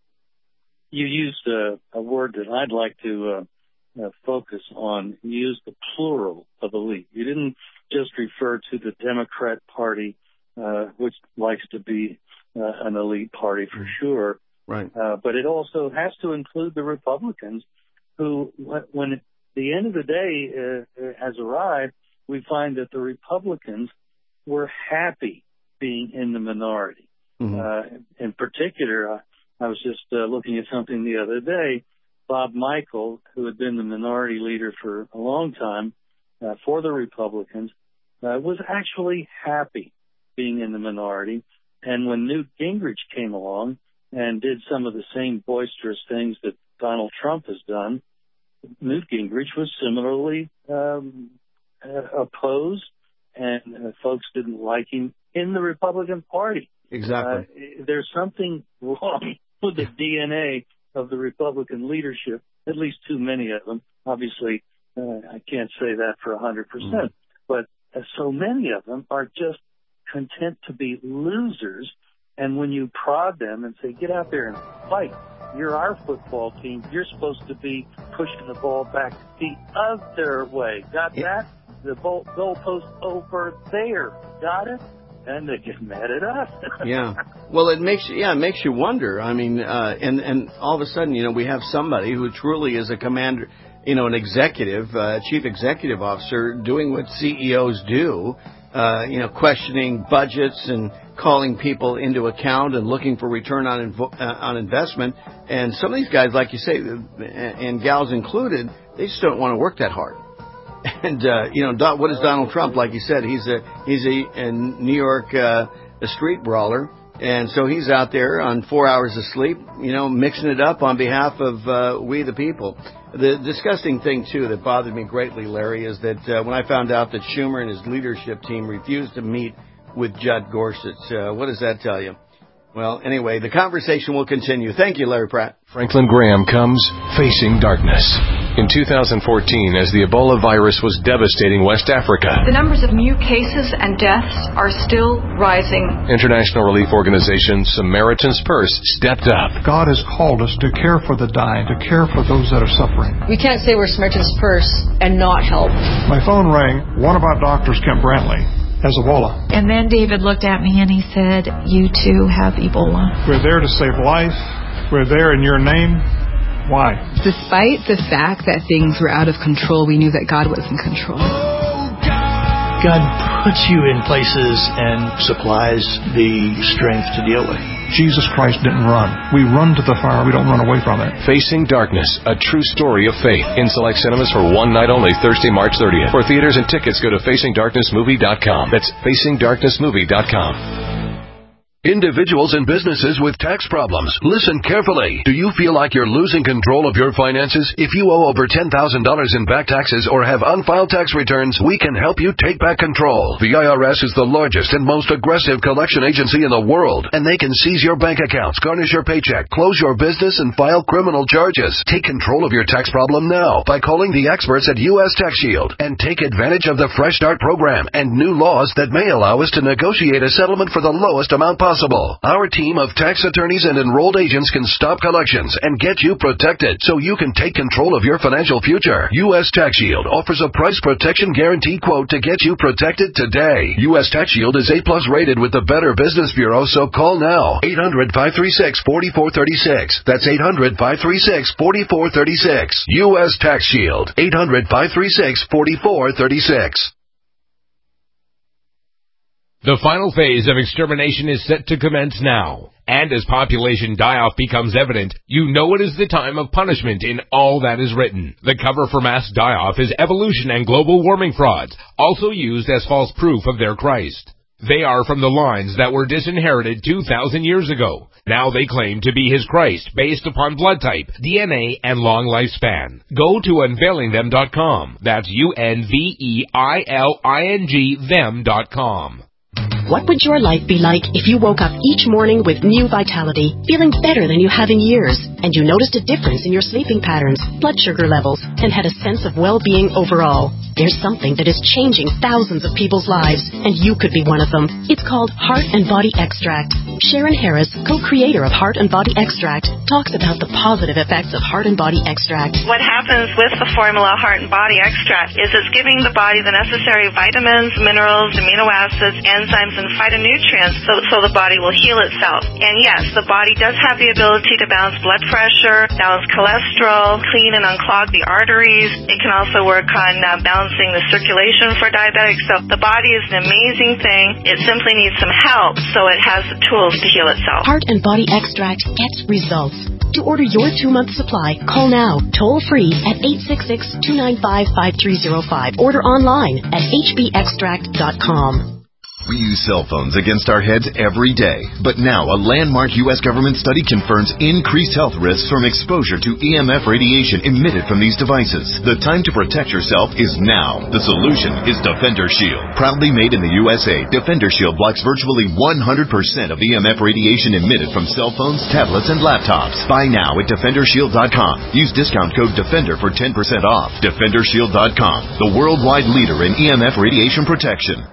You used a, a word that I'd like to uh, uh, focus on. You used the plural of elite. You didn't just refer to the Democrat Party, uh, which likes to be uh, an elite party for sure. Right. Uh, but it also has to include the Republicans, who, when the end of the day uh, has arrived, we find that the Republicans were happy being in the minority. Mm-hmm. Uh, in particular, uh, I was just uh, looking at something the other day. Bob Michel, who had been the minority leader for a long time uh, for the Republicans, uh, was actually happy being in the minority. And when Newt Gingrich came along and did some of the same boisterous things that Donald Trump has done, Newt Gingrich was similarly um, uh, opposed, and uh, folks didn't like him in the Republican Party. Exactly. Uh, there's something wrong with the D N A of the Republican leadership, at least too many of them. Obviously, uh, I can't say that for one hundred percent, mm. but uh, so many of them are just content to be losers. And when you prod them and say, get out there and fight, you're our football team, you're supposed to be pushing the ball back the other way. Got yeah. that? The goal, goalpost over there. Got it? And they get mad at us. Yeah. Well, it makes yeah, it makes you wonder. I mean, uh, and and all of a sudden, you know, we have somebody who truly is a commander, you know, an executive, uh, chief executive officer, doing what C E Os do. Uh, you know, questioning budgets and calling people into account and looking for return on invo- uh, on investment. And some of these guys, like you say, and gals included, they just don't want to work that hard. And, uh, you know, what is Donald Trump? Like you said, he's a he's a, a New York uh, a street brawler. And so he's out there on four hours of sleep, you know, mixing it up on behalf of uh, we the people. The disgusting thing, too, that bothered me greatly, Larry, is that uh, when I found out that Schumer and his leadership team refused to meet with Judd Gorsuch, uh, what does that tell you? Well, anyway, the conversation will continue. Thank you, Larry Pratt. Franklin Graham comes Facing Darkness. In two thousand fourteen, as the Ebola virus was devastating West Africa, the numbers of new cases and deaths are still rising. International relief organization Samaritan's Purse stepped up. God has called us to care for the dying, to care for those that are suffering. We can't say we're Samaritan's Purse and not help. My phone rang. One of our doctors, Kent Brantley, has Ebola. And then David looked at me and he said, you too have Ebola. We're there to save life. We're there in your name. Why? Despite the fact that things were out of control, we knew that God was in control. God puts you in places and supplies the strength to deal with. Jesus Christ didn't run. We run to the fire. We don't run away from it. Facing Darkness, a true story of faith. In select cinemas for one night only, Thursday, March thirtieth. For theaters and tickets, go to facing darkness movie dot com. That's facing darkness movie dot com. Individuals and businesses with tax problems, listen carefully. Do you feel like you're losing control of your finances? If you owe over ten thousand dollars in back taxes or have unfiled tax returns, we can help you take back control. The I R S is the largest and most aggressive collection agency in the world, and they can seize your bank accounts, garnish your paycheck, close your business, and file criminal charges. Take control of your tax problem now by calling the experts at U S Tax Shield and take advantage of the Fresh Start program and new laws that may allow us to negotiate a settlement for the lowest amount possible. Our team of tax attorneys and enrolled agents can stop collections and get you protected so you can take control of your financial future. U S Tax Shield offers a price protection guarantee quote to get you protected today. U S Tax Shield is A plus rated with the Better Business Bureau, so call now. eight hundred, five three six, four four three six. That's eight hundred, five three six, four four three six. U S Tax Shield. eight hundred, five three six, four four three six. The final phase of extermination is set to commence now. And as population die-off becomes evident, you know it is the time of punishment in all that is written. The cover for mass die-off is evolution and global warming frauds, also used as false proof of their Christ. They are from the lines that were disinherited two thousand years ago. Now they claim to be his Christ based upon blood type, D N A, and long lifespan. Go to unveiling them dot com. That's U N V E I L I N G them dot com. What would your life be like if you woke up each morning with new vitality, feeling better than you have in years, and you noticed a difference in your sleeping patterns, blood sugar levels, and had a sense of well-being overall? There's something that is changing thousands of people's lives, and you could be one of them. It's called Heart and Body Extract. Sharon Harris, co-creator of Heart and Body Extract, talks about the positive effects of Heart and Body Extract. What happens with the formula Heart and Body Extract is it's giving the body the necessary vitamins, minerals, amino acids, enzymes, and phytonutrients so, so the body will heal itself. And yes, the body does have the ability to balance blood pressure, balance cholesterol, clean and unclog the arteries. It can also work on uh, balancing the circulation for diabetics. So the body is an amazing thing. It simply needs some help so it has the tools to heal itself. Heart and Body Extract gets results. To order your two-month supply, call now, toll-free at eight six six, two nine five, five three zero five. Order online at h b extract dot com. We use cell phones against our heads every day. But now, a landmark U S government study confirms increased health risks from exposure to E M F radiation emitted from these devices. The time to protect yourself is now. The solution is Defender Shield. Proudly made in the U S A, Defender Shield blocks virtually one hundred percent of E M F radiation emitted from cell phones, tablets, and laptops. Buy now at defender shield dot com. Use discount code DEFENDER for ten percent off. defender shield dot com, the worldwide leader in E M F radiation protection.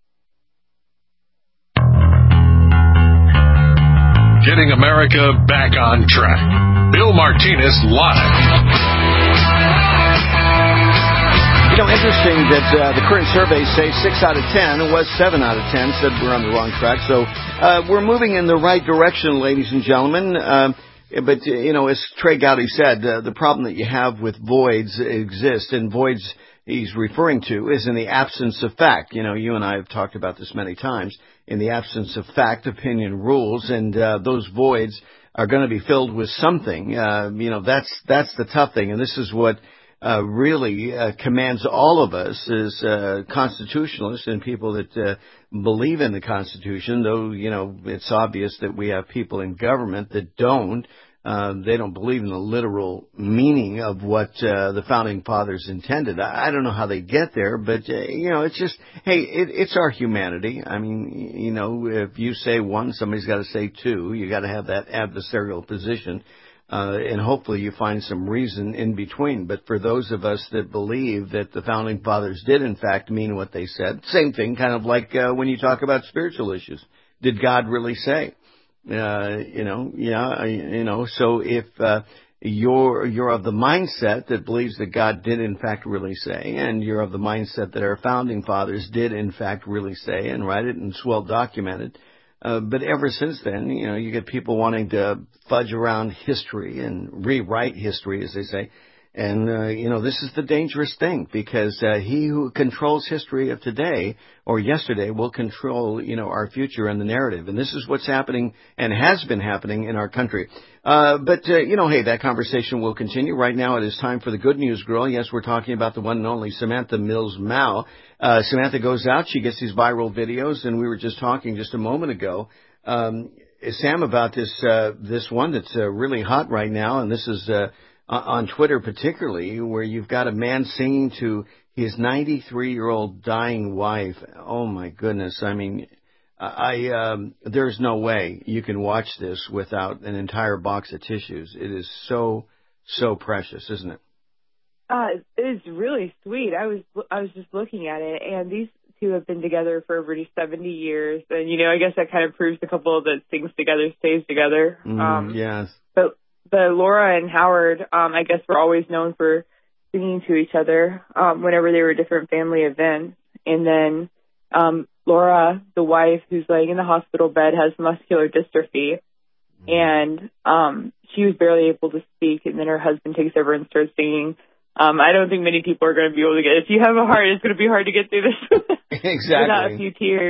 Getting America back on track. Bill Martinez Live. You know, interesting that uh, the current surveys say six out of ten. It was seven out of ten. Said we're on the wrong track. So uh, we're moving in the right direction, ladies and gentlemen. Uh, but, uh, you know, as Trey Gowdy said, uh, the problem that you have with voids exists. And voids he's referring to is in the absence of fact. You know, you and I have talked about this many times. In the absence of fact, opinion rules, and uh, those voids are going to be filled with something. Uh, you know, that's that's the tough thing, and this is what uh, really uh, commands all of us as uh, constitutionalists and people that uh, believe in the Constitution. Though, you know, it's obvious that we have people in government that don't. Uh, they don't believe in the literal meaning of what uh, the Founding Fathers intended. I, I don't know how they get there, but, uh, you know, it's just, hey, it, it's our humanity. I mean, you know, if you say one, somebody's got to say two. You got to have that adversarial position, uh, and hopefully you find some reason in between. But for those of us that believe that the Founding Fathers did, in fact, mean what they said, same thing, kind of like uh, when you talk about spiritual issues. Did God really say? Uh, you know, yeah, you know, so if, uh, you're, you're of the mindset that believes that God did in fact really say, and you're of the mindset that our founding fathers did in fact really say, and write it, and it's well documented. Uh, but ever since then, you know, you get people wanting to fudge around history and rewrite history, as they say. And, uh, you know, this is the dangerous thing, because uh, he who controls history of today or yesterday will control, you know, our future and the narrative. And this is what's happening and has been happening in our country. Uh, but, uh, you know, hey, that conversation will continue. Right now it is time for the Good News Girl. Yes, we're talking about the one and only Samantha Mills Mao. Uh, Samantha goes out. She gets these viral videos. And we were just talking just a moment ago, um, Sam, about this uh, this one that's uh, really hot right now. And this is uh on Twitter particularly, where you've got a man singing to his ninety-three-year-old dying wife. Oh, my goodness. I mean, I um, there's no way you can watch this without an entire box of tissues. It is so, so precious, isn't it? Uh, it is really sweet. I was I was just looking at it, and these two have been together for over seventy years. And, you know, I guess that kind of proves the couple that sings together stays together. Mm, um, yes. But But Laura and Howard, um, I guess, were always known for singing to each other um, whenever they were at different family events. And then um, Laura, the wife who's laying in the hospital bed, has muscular dystrophy. Mm-hmm. And um, she was barely able to speak. And then her husband takes over and starts singing. Um, I don't think many people are going to be able to get it. If you have a heart, it's going to be hard to get through this exactly. without a few tears.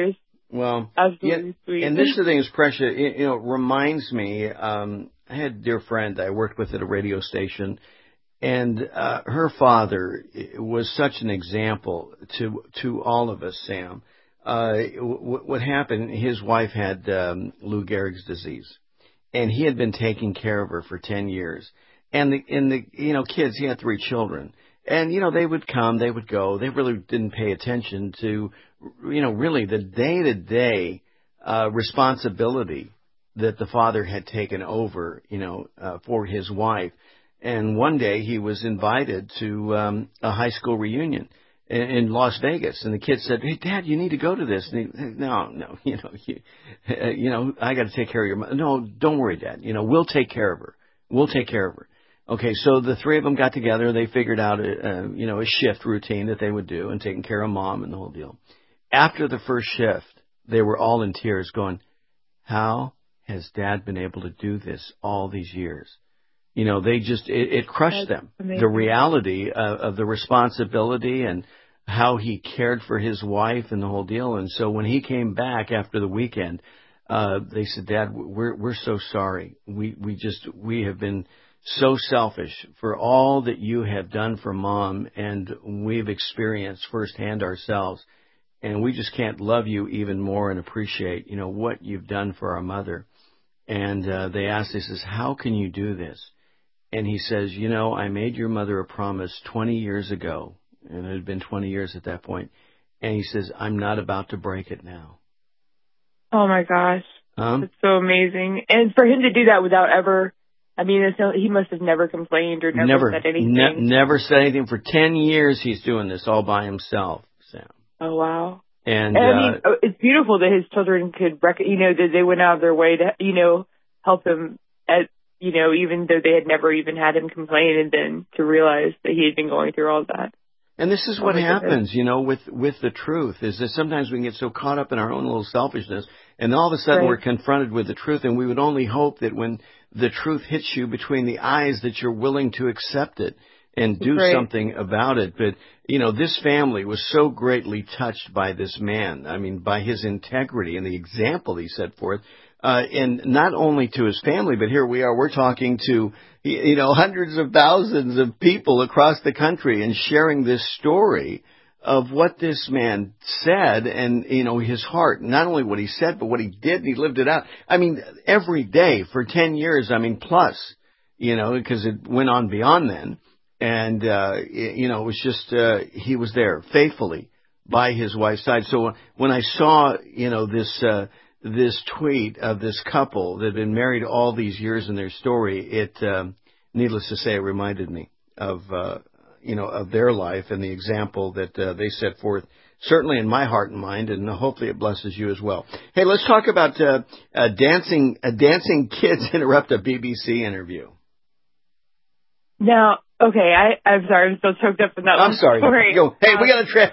Well, absolutely yeah, sweet. And this thing is precious. It, you know, reminds me. Um, I had a dear friend I worked with at a radio station, and uh, her father was such an example to to all of us, Sam. Uh, w- what happened? His wife had um, Lou Gehrig's disease, and he had been taking care of her for ten years. And the and the you know kids, he had three children, and you know they would come, they would go. They really didn't pay attention to, you know, really the day to day responsibility that the father had taken over, you know, uh, for his wife. And one day he was invited to um, a high school reunion in, in Las Vegas, and the kid said, "Hey, Dad, you need to go to this." And he, no, no, you know, you, uh, you know, I got to take care of your mother. No, don't worry, Dad. You know, we'll take care of her. We'll take care of her. Okay, so the three of them got together. They figured out, a, a, you know, a shift routine that they would do and taking care of Mom and the whole deal. After the first shift, they were all in tears going, how has Dad been able to do this all these years? You know, they just, it, it crushed That's them. amazing. The reality of, of the responsibility and how he cared for his wife and the whole deal. And so when he came back after the weekend, uh, they said, Dad, we're, we're so sorry. We, we just, we have been so selfish for all that you have done for Mom, and we've experienced firsthand ourselves. And we just can't love you even more and appreciate, you know, what you've done for our mother. And uh, they asked, he says, how can you do this? And he says, you know, I made your mother a promise twenty years ago, and it had been twenty years at that point. And he says, I'm not about to break it now. Oh, my gosh. Um, It's so amazing. And for him to do that without ever, I mean, it's no, he must have never complained or never, never said anything. Ne- never said anything. For ten years he's doing this all by himself, Sam. Oh, wow. And, and I uh, mean, it's beautiful that his children could, rec- you know, that they went out of their way to, you know, help him at, you know, even though they had never even had him complain, and then to realize that he had been going through all that. And this is Oh, what my happens, goodness. you know, with, with the truth, is that sometimes we can get so caught up in our own little selfishness, and all of a sudden Right. we're confronted with the truth, and we would only hope that when the truth hits you between the eyes that you're willing to accept it and do Right. something about it. But, you know, this family was so greatly touched by this man. I mean, by his integrity and the example he set forth. Uh, and not only to his family, but here we are, we're talking to, you know, hundreds of thousands of people across the country and sharing this story of what this man said and, you know, his heart, not only what he said, but what he did, and he lived it out. I mean, every day for ten years, I mean, plus, you know, because it went on beyond then. And, uh, you know, it was just, uh, he was there faithfully by his wife's side. So when I saw, you know, this, uh, this tweet of this couple that had been married all these years in their story, it, um, needless to say, it reminded me of, uh, you know, of their life and the example that uh, they set forth, certainly in my heart and mind, and hopefully it blesses you as well. Hey, let's talk about uh, uh, dancing, uh, dancing kids interrupt a B B C interview. Now, okay, I, I'm sorry, I'm still choked up in that I'm one sorry. story. You go, hey, we got Um, to try.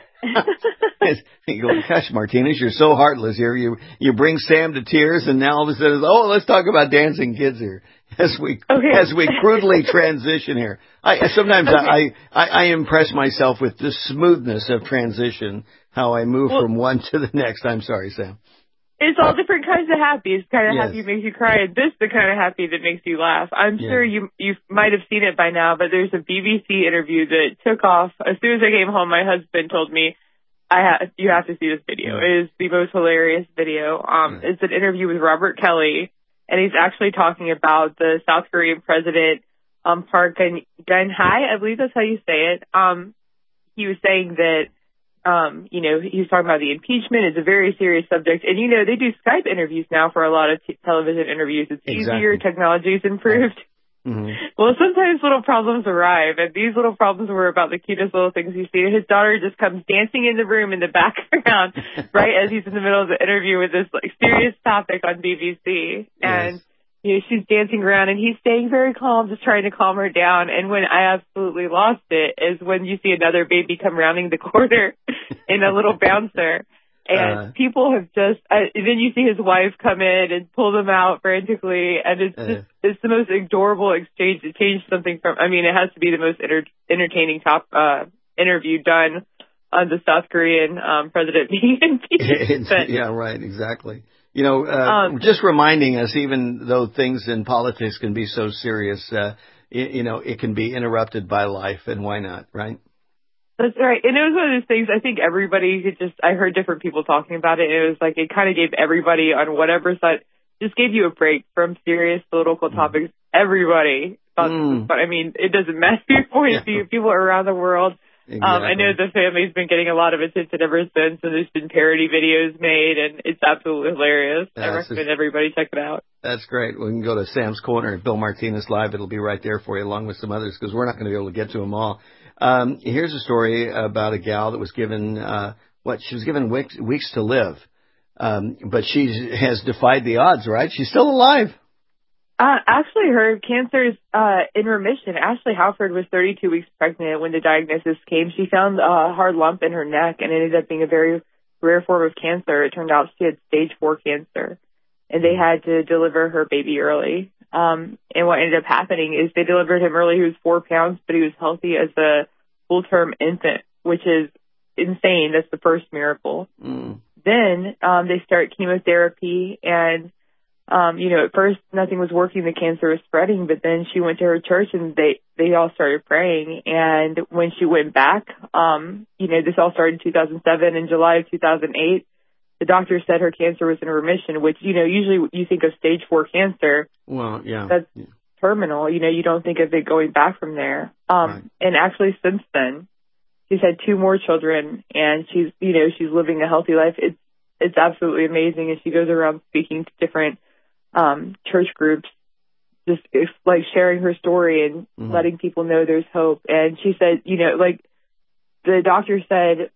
You go, gosh, Martinez, you're so heartless here. You you bring Sam to tears, and now all of a sudden, oh, let's talk about dancing kids here as we Okay. as we crudely transition here. I sometimes Okay. I, I I impress myself with the smoothness of transition, how I move Well- from one to the next. I'm sorry, Sam. It's all different kinds of happy. It's kind of Yes. happy that makes you cry, and this the kind of happy that makes you laugh. I'm Yeah. sure you you might have seen it by now, but there's a B B C interview that took off. As soon as I came home, my husband told me, "I ha- you have to see this video. It is the most hilarious video." Um, It's an interview with Robert Kelly, and he's actually talking about the South Korean president, um, Park Geun-hye. I believe that's how you say it. Um, he was saying that. Um, you know, he was talking about the impeachment. It's a very serious subject. And, you know, they do Skype interviews now for a lot of t- television interviews. It's Exactly. easier. Technology's improved. Mm-hmm. Well, sometimes little problems arrive, and these little problems were about the cutest little things you see. His daughter just comes dancing in the room in the background right as he's in the middle of the interview with this, like, serious topic on B B C. And, Yes. you know, she's dancing around, and he's staying very calm, just trying to calm her down. And when I absolutely lost it is when you see another baby come rounding the corner in a little bouncer. And Uh. people have just, uh, and then you see his wife come in and pull them out frantically. And it's Uh. just, it's the most adorable exchange. It changed something from, I mean, it has to be the most enter- entertaining top, uh, interview done. on the South Korean um, president being impeached. Yeah, right, exactly. You know, uh, um, just reminding us, even though things in politics can be so serious, uh, you, you know, it can be interrupted by life, and why not, right? That's right. And it was one of those things, I think everybody could just, I heard different people talking about it, and it was like, it kind of gave everybody on whatever side, just gave you a break from serious political topics. Everybody thought mm. this was fun. I mean, it doesn't matter your point of view. People around the world. Exactly. Um, I know the family's been getting a lot of attention ever since, and there's been parody videos made, and it's absolutely hilarious. That's I recommend a, everybody check it out. That's great. We can go to Sam's Corner at Bill Martinez Live. It'll be right there for you, along with some others, because we're not going to be able to get to them all. Um, here's a story about a gal that was given, uh, what, she was given weeks, weeks to live. Um, but she has defied the odds, right? She's still alive. Uh, actually, her cancer is uh, in remission. Ashley Halford was thirty-two weeks pregnant when the diagnosis came. She found a hard lump in her neck and ended up being a very rare form of cancer. It turned out she had stage four cancer, and they had to deliver her baby early. Um, and what ended up happening is they delivered him early. He was four pounds, but he was healthy as a full-term infant, which is insane. That's the first miracle. Mm. Then um, they start chemotherapy, and Um, you know, at first nothing was working, the cancer was spreading, but then she went to her church and they, they all started praying. And when she went back, um, you know, this all started in two thousand seven. In July of two thousand eight, the doctor said her cancer was in remission, which, you know, usually you think of stage four cancer. Well, yeah. That's yeah. terminal. You know, you don't think of it going back from there. Um, right. And actually since then, she's had two more children and she's, you know, she's living a healthy life. It's, it's absolutely amazing. And she goes around speaking to different Um, church groups, just if, like sharing her story and mm-hmm. letting people know there's hope. And she said, you know, like the doctor said,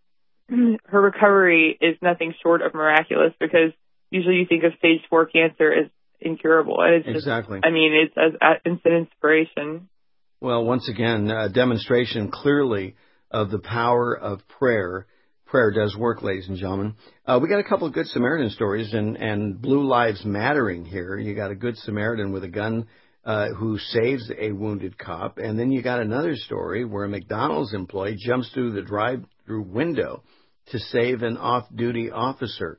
her recovery is nothing short of miraculous because usually you think of stage four cancer as incurable. And it's exactly. Just, I mean, it's as uh, instant inspiration. Well, once again, a demonstration clearly of the power of prayer. Prayer does work, ladies and gentlemen. Uh, we got a couple of Good Samaritan stories and, and Blue Lives Mattering here. You got a Good Samaritan with a gun uh, who saves a wounded cop. And then you got another story where a McDonald's employee jumps through the drive-through window to save an off-duty officer.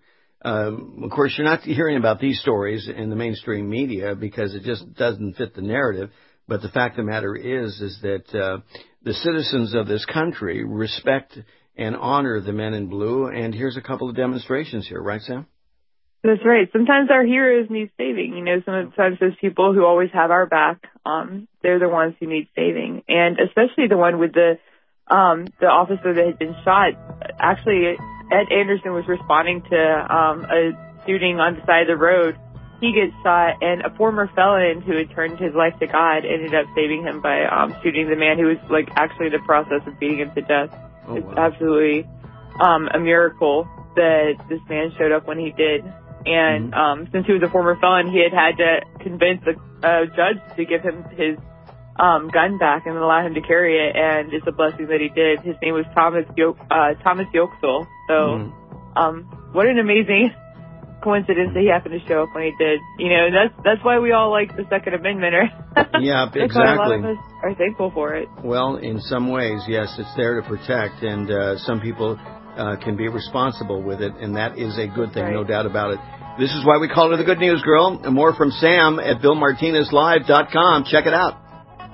Um, of course, you're not hearing about these stories in the mainstream media because it just doesn't fit the narrative. But the fact of the matter is, is that uh, the citizens of this country respect and honor the men in blue. And here's a couple of demonstrations here, right, Sam? That's right. Sometimes our heroes need saving. You know, sometimes those people who always have our back, um, they're the ones who need saving. And especially the one with the um, the officer that had been shot. Actually, Ed Anderson was responding to um, a shooting on the side of the road. He gets shot, and a former felon who had turned his life to God ended up saving him by um, shooting the man who was, like, actually in the process of beating him to death. Oh, it's wow. absolutely um, a miracle that this man showed up when he did. And mm-hmm. um, since he was a former felon, he had had to convince a, a judge to give him his um, gun back and allow him to carry it. And it's a blessing that he did. His name was Thomas Yo- uh, Thomas Yoxel. So mm-hmm. um, what an amazing coincidence that he happened to show up when he did. You know, that's that's why we all like the Second Amendment. Or yeah, exactly. A lot of us are thankful for it. Well, in some ways, yes, it's there to protect, and uh, some people uh, can be responsible with it, and that is a good thing, right. No doubt about it. This is why we call her the Good News Girl. And more from Sam at Bill Martinez Live dot com. Check it out.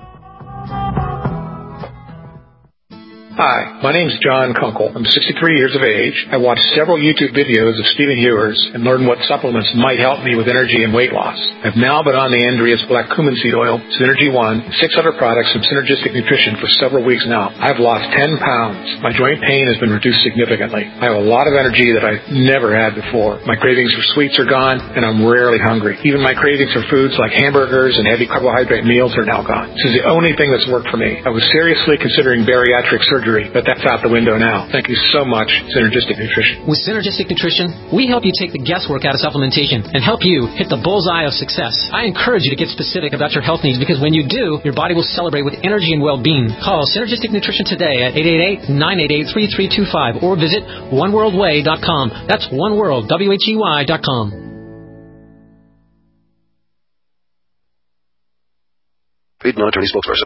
Hi, my name is John Kunkel. I'm sixty-three years of age. I watched several YouTube videos of Stephen Hewers and learned what supplements might help me with energy and weight loss. I've now been on the Andreas Black Cumin Seed Oil, Synergy One, and six other products from Synergistic Nutrition for several weeks now. I've lost ten pounds. My joint pain has been reduced significantly. I have a lot of energy that I've never had before. My cravings for sweets are gone, and I'm rarely hungry. Even my cravings for foods like hamburgers and heavy carbohydrate meals are now gone. This is the only thing that's worked for me. I was seriously considering bariatric surgery, but that's out the window now. Thank you so much, Synergistic Nutrition. With Synergistic Nutrition, we help you take the guesswork out of supplementation and help you hit the bullseye of success. I encourage you to get specific about your health needs because when you do, your body will celebrate with energy and well-being. Call Synergistic Nutrition today at eight eight eight, nine eight eight, three three two five or visit one world way dot com. That's one world, W H E Y dot com. Paid military spokesperson.